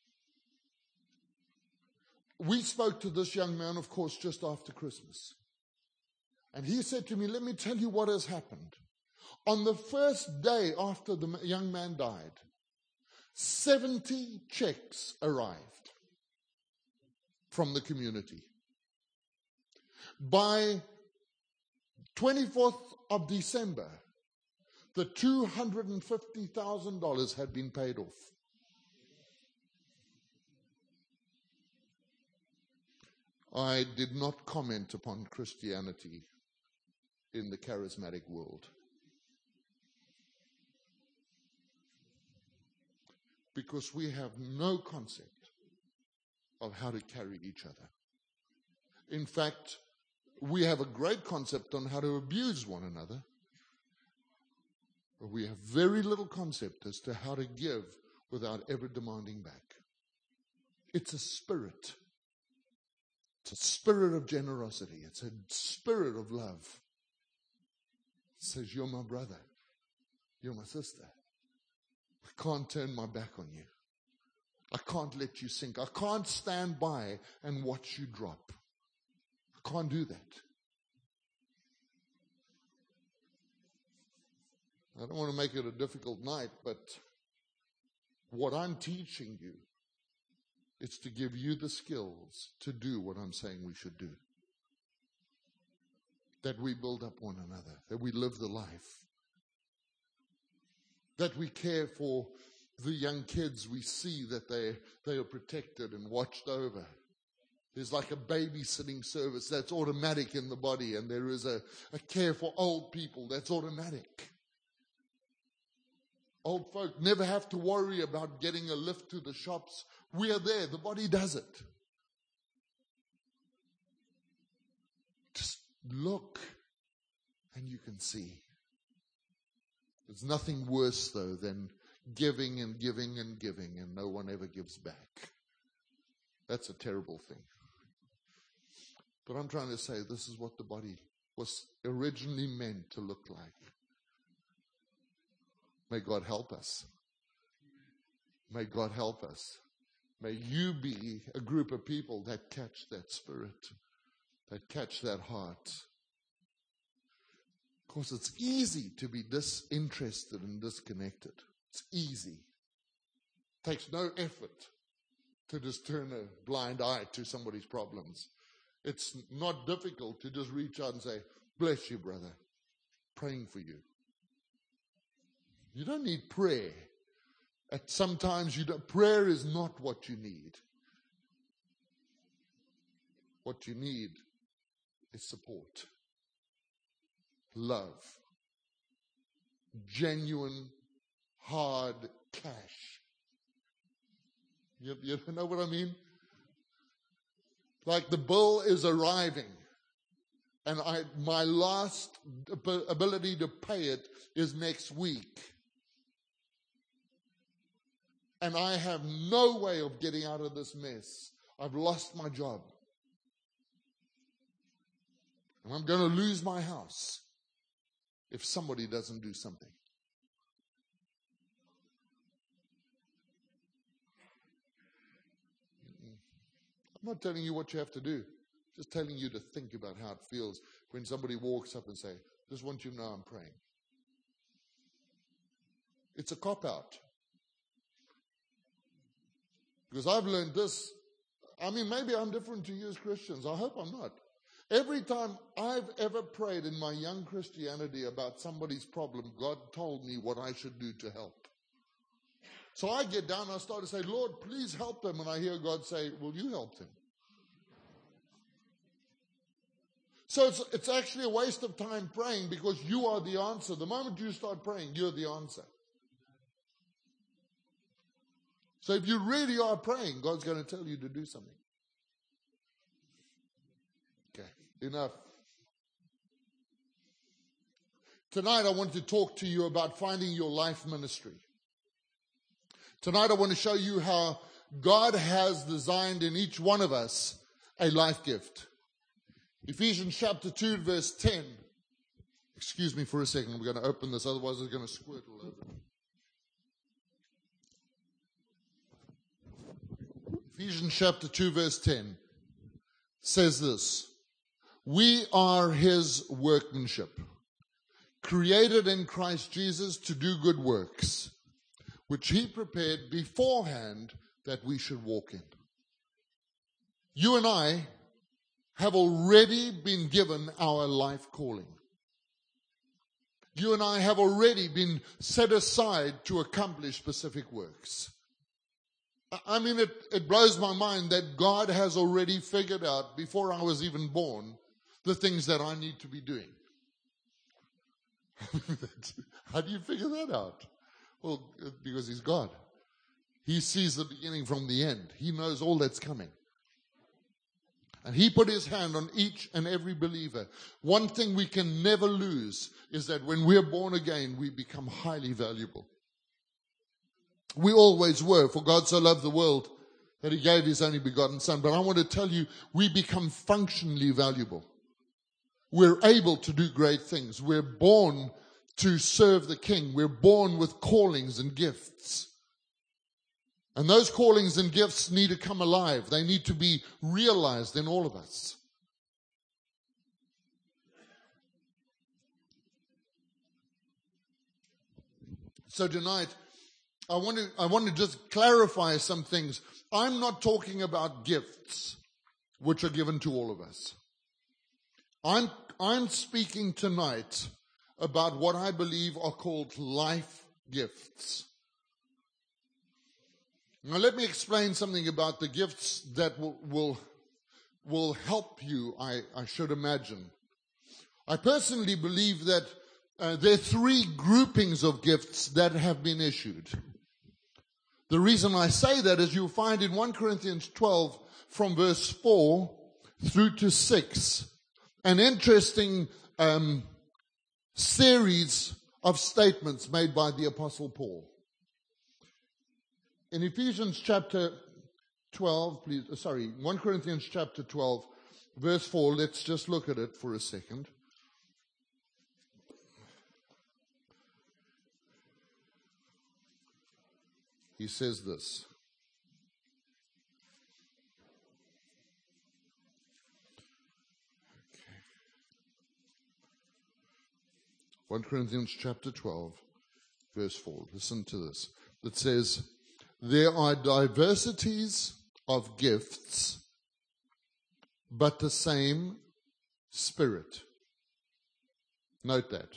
We spoke to this young man, of course, just after Christmas. And he said to me, let me tell you what has happened. On the first day after the young man died, seventy checks arrived from the community. By twenty-fourth of December, the two hundred fifty thousand dollars had been paid off. I did not comment upon Christianity in the charismatic world, because we have no concept of how to carry each other. In fact, we have a great concept on how to abuse one another, but we have very little concept as to how to give without ever demanding back. It's a spirit. It's a spirit of generosity. It's a spirit of love. It says, you're my brother. You're my sister. I can't turn my back on you. I can't let you sink. I can't stand by and watch you drop. I can't do that. I don't want to make it a difficult night, but what I'm teaching you is to give you the skills to do what I'm saying we should do. That we build up one another, that we live the life, that we care for the young kids. We see that they, they are protected and watched over. There's like a babysitting service that's automatic in the body, and there is a, a care for old people that's automatic. Old folk never have to worry about getting a lift to the shops. We are there. The body does it. Just look and you can see. There's nothing worse, though, than giving and giving and giving and no one ever gives back. That's a terrible thing. But I'm trying to say this is what the body was originally meant to look like. May God help us. May God help us. May you be a group of people that catch that spirit, that catch that heart. Of course, it's easy to be disinterested and disconnected. It's easy. It takes no effort to just turn a blind eye to somebody's problems. It's not difficult to just reach out and say, bless you, brother. Praying for you. You don't need prayer. At sometimes you don't, prayer is not what you need. What you need is support, love, genuine, hard cash. You, you know what I mean? Like the bill is arriving And I, my last ability to pay it is next week. And I have no way of getting out of this mess. I've lost my job. And I'm going to lose my house if somebody doesn't do something. I'm not telling you what you have to do. Just telling you to think about how it feels when somebody walks up and say, just want you to know I'm praying. It's a cop-out. Because I've learned this. I mean, maybe I'm different to you as Christians. I hope I'm not. Every time I've ever prayed in my young Christianity about somebody's problem, God told me what I should do to help. So I get down and I start to say, Lord, please help them. And I hear God say, will you help them? So it's, it's actually a waste of time praying because you are the answer. The moment you start praying, you're the answer. So if you really are praying, God's going to tell you to do something. Okay, enough. Tonight I want to talk to you about finding your life ministry. Tonight I want to show you how God has designed in each one of us a life gift. Ephesians chapter two, verse ten. Excuse me for a second. I'm going to open this, otherwise it's going to squirt all over. Ephesians chapter two, verse ten says this: we are his workmanship, created in Christ Jesus to do good works, which he prepared beforehand that we should walk in. You and I have already been given our life calling. You and I have already been set aside to accomplish specific works. I mean, it, it blows my mind that God has already figured out, before I was even born, the things that I need to be doing. How do you figure that out? Well, because he's God. He sees the beginning from the end. He knows all that's coming. And he put his hand on each and every believer. One thing we can never lose is that when we're born again, we become highly valuable. We always were. For God so loved the world that he gave his only begotten Son. But I want to tell you, we become functionally valuable. We're able to do great things. We're born to serve the King. We're born with callings and gifts. And those callings and gifts need to come alive. They need to be realized in all of us. So tonight, I want to, I want to just clarify some things. I'm not talking about gifts which are given to all of us. I'm, I'm speaking tonight about what I believe are called life gifts. Now let me explain something about the gifts that will will, will help you, I, I should imagine. I personally believe that uh, there are three groupings of gifts that have been issued. The reason I say that is you'll find in First Corinthians twelve from verse four through to six an interesting um, series of statements made by the Apostle Paul. In Ephesians chapter twelve, please, sorry, First Corinthians chapter twelve, verse four, let's just look at it for a second. He says this. Okay. First Corinthians chapter twelve, verse four. Listen to this. It says, there are diversities of gifts, but the same Spirit. Note that.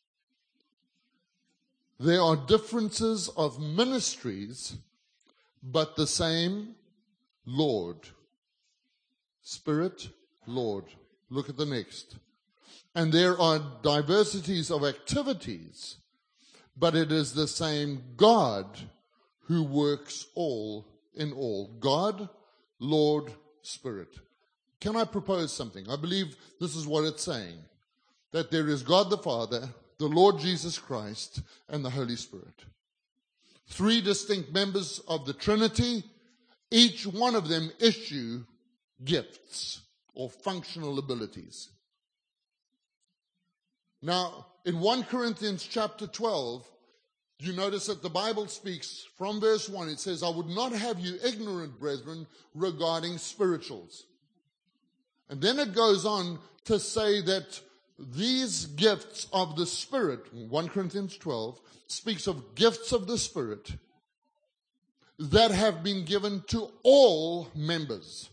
There are differences of ministries, but the same Lord. Spirit, Lord. Look at the next. And there are diversities of activities, but it is the same God who works all in all. God, Lord, Spirit. can I propose something? I believe this is what it's saying, that there is God the Father, the Lord Jesus Christ, and the Holy Spirit. Three distinct members of the Trinity, each one of them issue gifts or functional abilities. Now, in First Corinthians chapter twelve, you notice that the Bible speaks from verse one. It says, I would not have you ignorant, brethren, regarding spirituals. And then it goes on to say that these gifts of the Spirit, First Corinthians twelve, speaks of gifts of the Spirit that have been given to all members.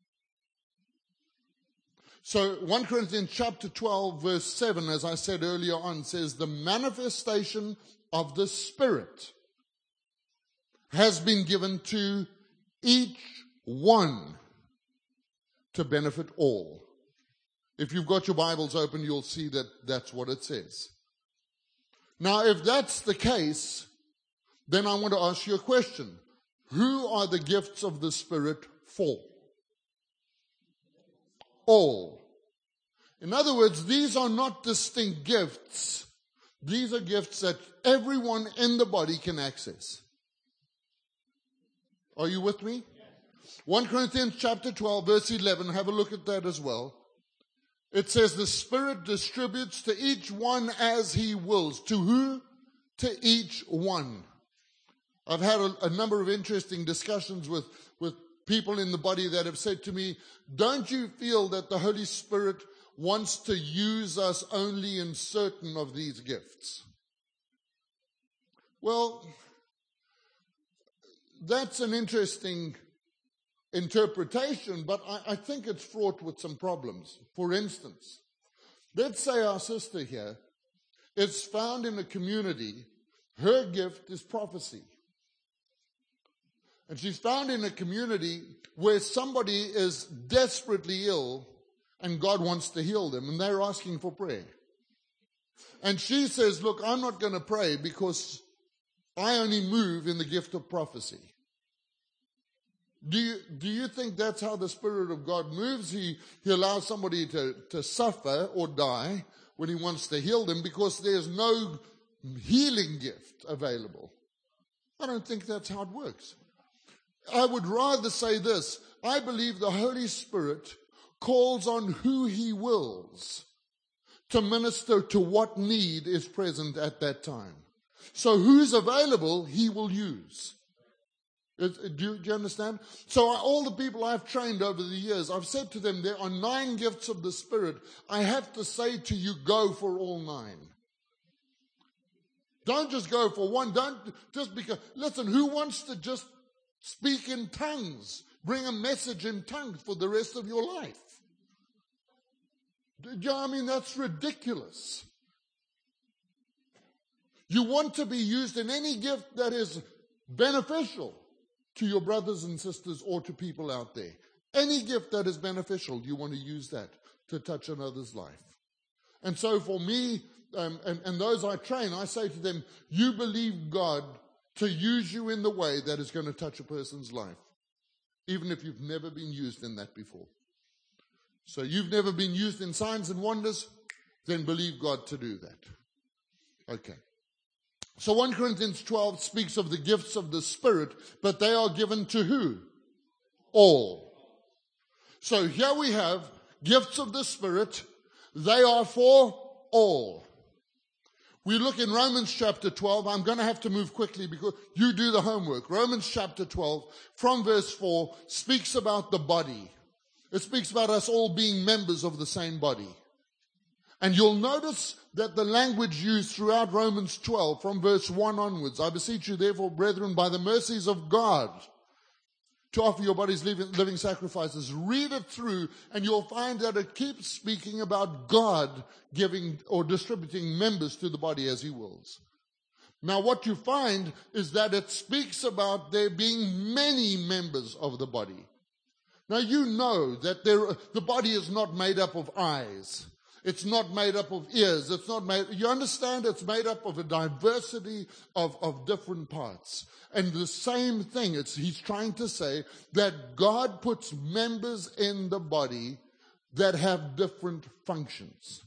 So First Corinthians chapter twelve, verse seven, as I said earlier on, says the manifestation of the Spirit has been given to each one to benefit all. If you've got your Bibles open, you'll see that that's what it says. Now, if that's the case, then I want to ask you a question. Who are the gifts of the Spirit for? All. In other words, these are not distinct gifts. These are gifts that everyone in the body can access. Are you with me? First Corinthians chapter twelve, verse eleven, have a look at that as well. It says, the Spirit distributes to each one as He wills. To who? To each one. I've had a, a number of interesting discussions with, with people in the body that have said to me, don't you feel that the Holy Spirit wants to use us only in certain of these gifts? Well, that's an interesting interpretation, but I, I think it's fraught with some problems. For instance, let's say our sister here is found in a community, her gift is prophecy. And she's found in a community where somebody is desperately ill and God wants to heal them, and they're asking for prayer. And she says, look, I'm not going to pray because I only move in the gift of prophecy. Do you, do you think that's how the Spirit of God moves? He, he allows somebody to, to suffer or die when He wants to heal them because there's no healing gift available. I don't think that's how it works. I would rather say this. I believe the Holy Spirit calls on who He wills to minister to what need is present at that time. So who's available, He will use. Do you, do you understand? So all the people I've trained over the years, I've said to them, there are nine gifts of the Spirit. I have to say to you, go for all nine. Don't just go for one. Don't just because, listen, who wants to just speak in tongues? Bring a message in tongues for the rest of your life. Do you know, I mean, that's ridiculous. You want to be used in any gift that is beneficial to your brothers and sisters or to people out there. Any gift that is beneficial, you want to use that to touch another's life. And so for me, um, and, and those I train, I say to them, you believe God to use you in the way that is going to touch a person's life, even if you've never been used in that before. So you've never been used in signs and wonders, then believe God to do that. Okay. So First Corinthians twelve speaks of the gifts of the Spirit, but they are given to who? All. So here we have gifts of the Spirit. They are for all. We look in Romans chapter twelve. I'm going to have to move quickly because you do the homework. Romans chapter twelve from verse four speaks about the body. It speaks about us all being members of the same body. And you'll notice that the language used throughout Romans twelve from verse one onwards, I beseech you therefore, brethren, by the mercies of God, to offer your bodies living, living sacrifices. Read it through and you'll find that it keeps speaking about God giving or distributing members to the body as He wills. Now what you find is that it speaks about there being many members of the body. Now you know that there, the body is not made up of eyes. It's not made up of ears. It's not made, you understand, it's made up of a diversity of, of different parts. And the same thing, it's, he's trying to say that God puts members in the body that have different functions.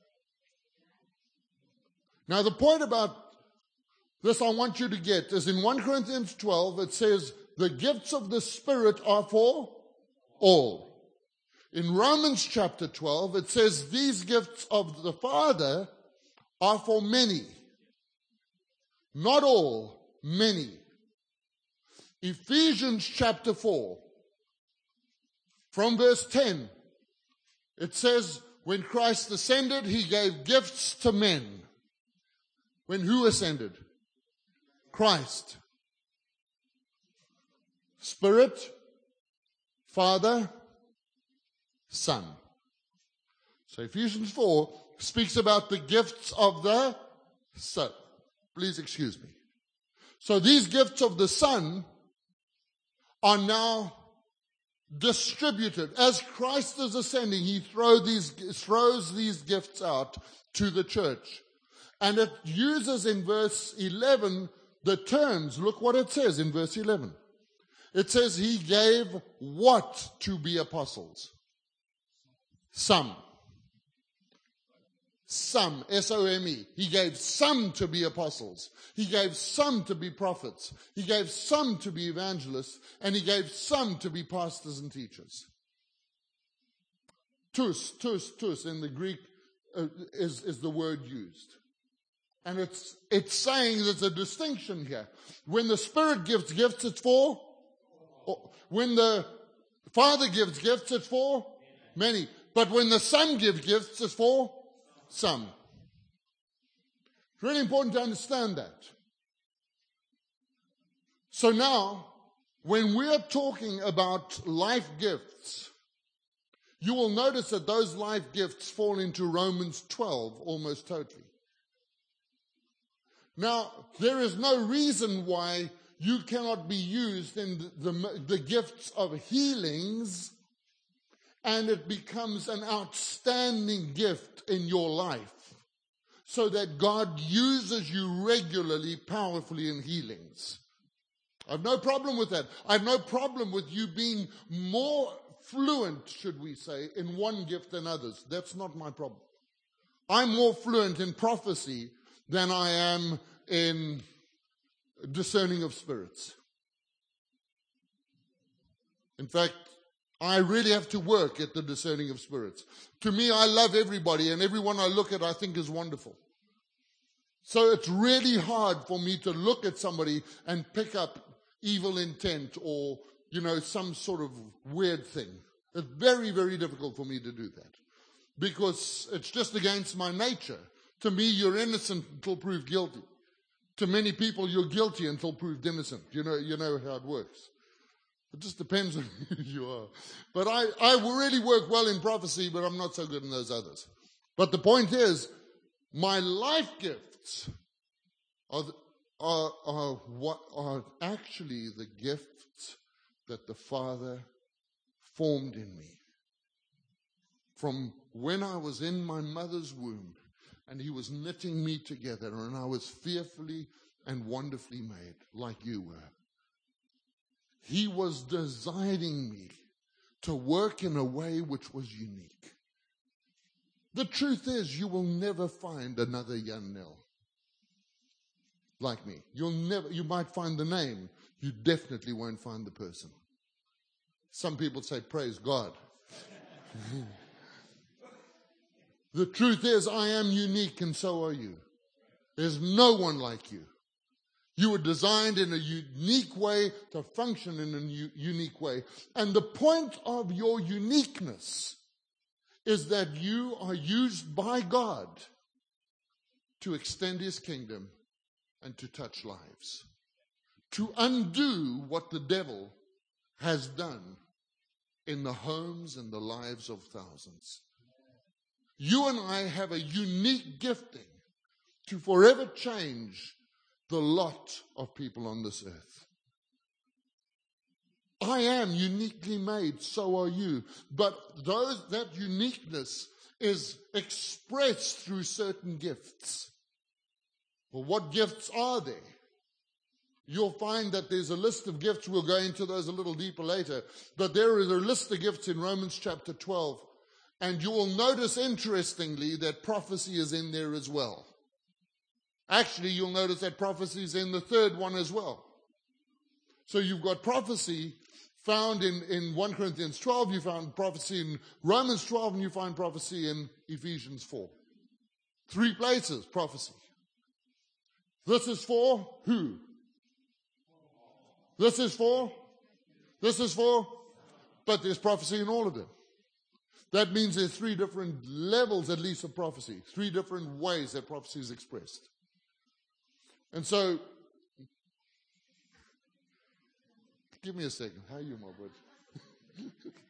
Now, the point about this I want you to get is in First Corinthians twelve, it says, the gifts of the Spirit are for all. In Romans chapter twelve, it says, these gifts of the Father are for many. Not all, many. Ephesians chapter four, from verse ten, it says, when Christ ascended, he gave gifts to men. When who ascended? Christ. Spirit, Father, Son. So Ephesians four speaks about the gifts of the Son. Please excuse me. So these gifts of the Son are now distributed. As Christ is ascending, he throw these, throws these gifts out to the church. And it uses in verse eleven the terms. Look what it says in verse eleven. It says he gave what to be apostles? Some. Some, S O M E. He gave some to be apostles. He gave some to be prophets. He gave some to be evangelists. And he gave some to be pastors and teachers. Tous, tous, tous in the Greek uh, is, is the word used. And it's, it's saying there's a distinction here. When the Spirit gives gifts, it's for. When the Father gives gifts, it's for many. But when the Son gives gifts, it's for some. It's really important to understand that. So now, when we're talking about life gifts, you will notice that those life gifts fall into Romans twelve almost totally. Now, there is no reason why you cannot be used in the, the, the gifts of healings and it becomes an outstanding gift in your life so that God uses you regularly, powerfully in healings. I have no problem with that. I have no problem with you being more fluent, should we say, in one gift than others. That's not my problem. I'm more fluent in prophecy than I am in discerning of spirits. In fact, I really have to work at the discerning of spirits. To me, I love everybody, and everyone I look at I think is wonderful. So it's really hard for me to look at somebody and pick up evil intent or, you know, some sort of weird thing. It's very, very difficult for me to do that because it's just against my nature. To me, you're innocent until proved guilty. To many people, you're guilty until proved innocent. You know, you know how it works. It just depends on who you are. But I, I really work well in prophecy, but I'm not so good in those others. But the point is, my life gifts are, are, are what are actually the gifts that the Father formed in me. From when I was in my mother's womb, and he was knitting me together, and I was fearfully and wonderfully made, like you were. He was designing me to work in a way which was unique. The truth is, you will never find another Jan Nel like me. You'll never, you might find the name. You definitely won't find the person. Some people say, praise God. The truth is, I am unique and so are you. There's no one like you. You were designed in a unique way to function in a u- unique way. And the point of your uniqueness is that you are used by God to extend his kingdom and to touch lives. To undo what the devil has done in the homes and the lives of thousands. You and I have a unique gifting to forever change the lot of people on this earth. I am uniquely made, so are you. But those, that uniqueness is expressed through certain gifts. Well, what gifts are there? You'll find that there's a list of gifts. We'll go into those a little deeper later. But there is a list of gifts in Romans chapter twelve. And you will notice, interestingly, that prophecy is in there as well. Actually, you'll notice that prophecy is in the third one as well. So you've got prophecy found in, in First Corinthians twelve, you found prophecy in Romans twelve, and you find prophecy in Ephesians four. Three places, prophecy. This is for who? This is for? This is for? But there's prophecy in all of them. That means there's three different levels, at least, of prophecy. Three different ways that prophecy is expressed. And so, give me a second. How are you, my bud?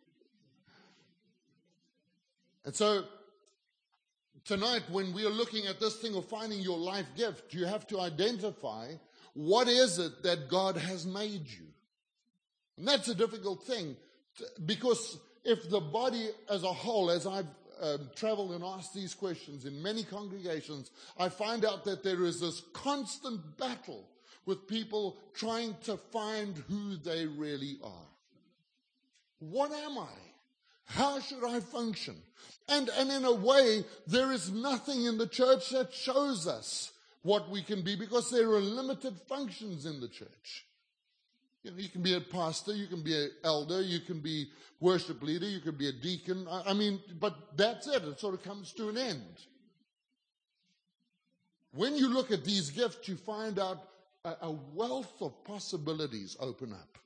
And so, tonight, when we are looking at this thing of finding your life gift, you have to identify what is it that God has made you. And that's a difficult thing, because if the body as a whole, as I've um, traveled and asked these questions in many congregations, I find out that there is this constant battle with people trying to find who they really are. What am I? How should I function? And, and in a way, there is nothing in the church that shows us what we can be, because there are limited functions in the church. You know, you can be a pastor, you can be an elder, you can be worship leader, you can be a deacon. I, I mean, but that's it. It sort of comes to an end. When you look at these gifts, you find out a, a wealth of possibilities open up.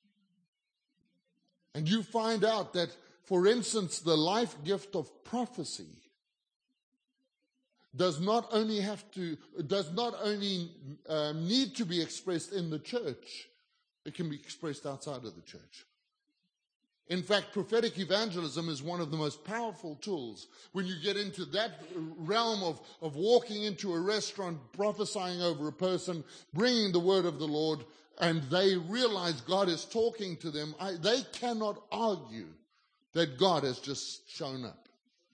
And you find out that, for instance, the life gift of prophecy does not only have to, does not only um, need to be expressed in the church, it can be expressed outside of the church. In fact, prophetic evangelism is one of the most powerful tools. When you get into that realm of, of walking into a restaurant, prophesying over a person, bringing the word of the Lord, and they realize God is talking to them, I, they cannot argue that God has just shown up.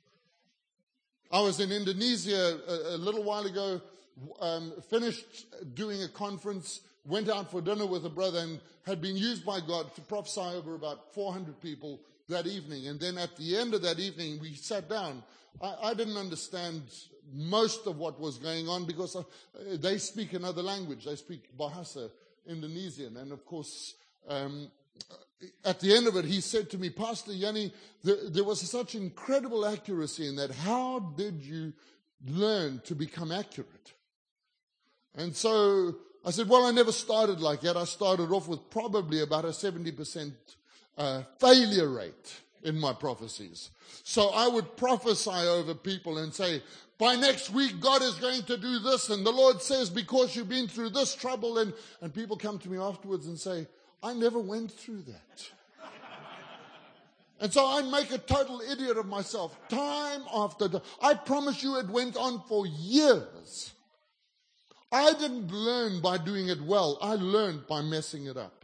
I was in Indonesia a, a little while ago, um, finished doing a conference, went out for dinner with a brother, and had been used by God to prophesy over about four hundred people that evening. And then at the end of that evening, we sat down. I, I didn't understand most of what was going on, because uh, they speak another language. They speak Bahasa, Indonesian. And of course, um, at the end of it, he said to me, Pastor Yanni, there, there was such incredible accuracy in that. How did you learn to become accurate? And so I said, well, I never started like that. I started off with probably about a seventy percent uh, failure rate in my prophecies. So I would prophesy over people and say, by next week, God is going to do this. And the Lord says, because you've been through this trouble. And, and people come to me afterwards and say, I never went through that. And so I make a total idiot of myself time after time. I promise you it went on for years. I didn't learn by doing it well. I learned by messing it up.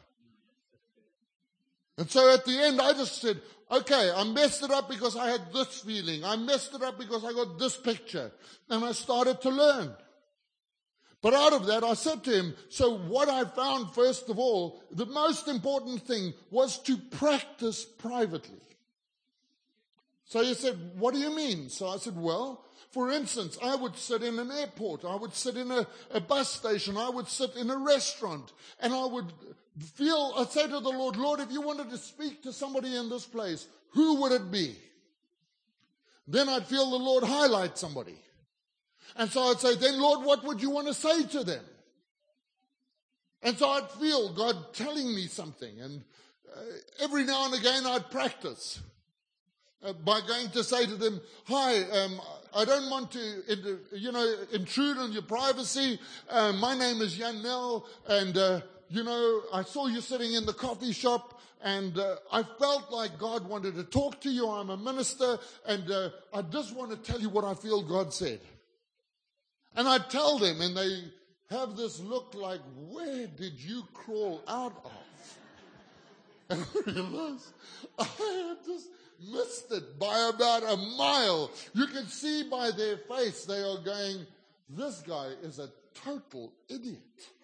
And so at the end, I just said, okay, I messed it up because I had this feeling. I messed it up because I got this picture. And I started to learn. But out of that, I said to him, so what I found, first of all, the most important thing was to practice privately. So he said, what do you mean? So I said, well, for instance, I would sit in an airport, I would sit in a, a bus station, I would sit in a restaurant, and I would feel, I'd say to the Lord, Lord, if you wanted to speak to somebody in this place, who would it be? Then I'd feel the Lord highlight somebody. And so I'd say, then Lord, what would you want to say to them? And so I'd feel God telling me something. And uh, every now and again I'd practice uh, by going to say to them, hi, um, I don't want to, you know, intrude on your privacy. Uh, my name is Jan Nel, and, uh, you know, I saw you sitting in the coffee shop, and uh, I felt like God wanted to talk to you. I'm a minister, and uh, I just want to tell you what I feel God said. And I tell them, and they have this look like, where did you crawl out of? And I realize I had just missed it by about a mile. You can see by their face they are going, this guy is a total idiot.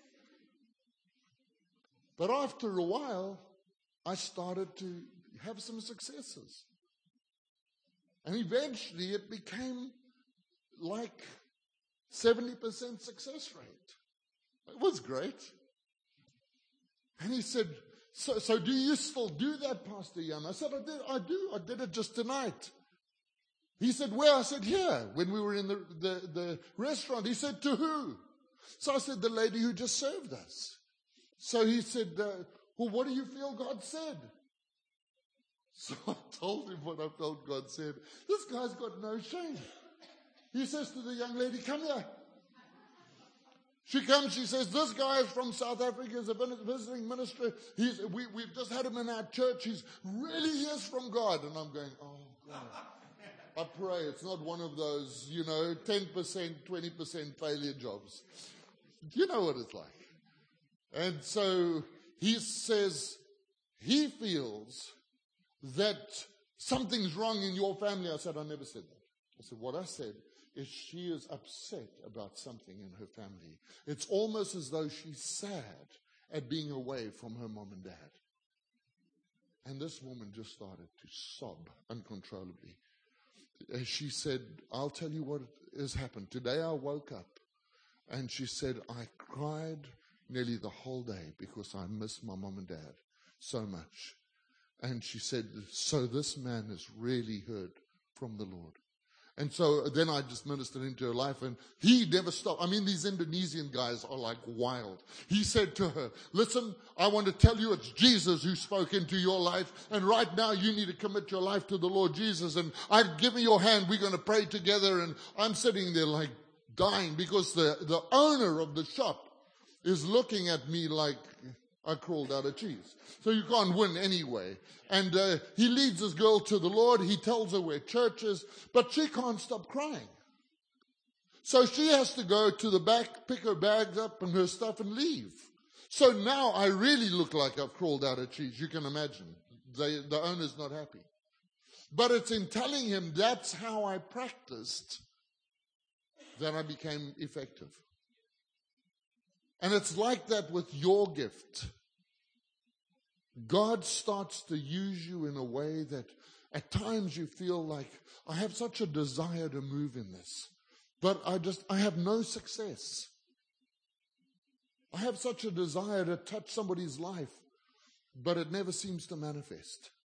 But after a while, I started to have some successes. And eventually it became like seventy percent success rate. It was great. And he said, so, so do you still do that, Pastor Jan? I said, I did, I do. I did it just tonight. He said, where? I said, here, when we were in the, the, the restaurant. He said, to who? So I said, the lady who just served us. So he said, uh, well, what do you feel God said? So I told him what I felt God said. This guy's got no shame. He says to the young lady, come here. She comes, she says, this guy is from South Africa, he's a visiting minister. He's, we, we've just had him in our church. He's really hears from God. And I'm going, oh, God. I pray it's not one of those, you know, ten percent, twenty percent failure jobs. You know what it's like. And so he says he feels that something's wrong in your family. I said, I never said that. I said, what I said is she is upset about something in her family. It's almost as though she's sad at being away from her mom and dad. And this woman just started to sob uncontrollably. She said, I'll tell you what has happened. Today I woke up and she said, I cried nearly the whole day because I miss my mom and dad so much. And she said, so this man has really heard from the Lord. And so then I just ministered into her life, and he never stopped. I mean, these Indonesian guys are like wild. He said to her, listen, I want to tell you it's Jesus who spoke into your life, and right now you need to commit your life to the Lord Jesus, and I've given your hand. We're going to pray together. And I'm sitting there like dying because the, the owner of the shop is looking at me like I crawled out of cheese. So you can't win anyway. And uh, he leads this girl to the Lord. He tells her where church is, but she can't stop crying. So she has to go to the back, pick her bags up and her stuff and leave. So now I really look like I've crawled out of cheese. You can imagine. They, the owner's not happy. But it's in telling him that's how I practiced that I became effective. And it's like that with your gift. God starts to use you in a way that at times you feel like, I have such a desire to move in this, but I just, I have no success. I have such a desire to touch somebody's life, but it never seems to manifest.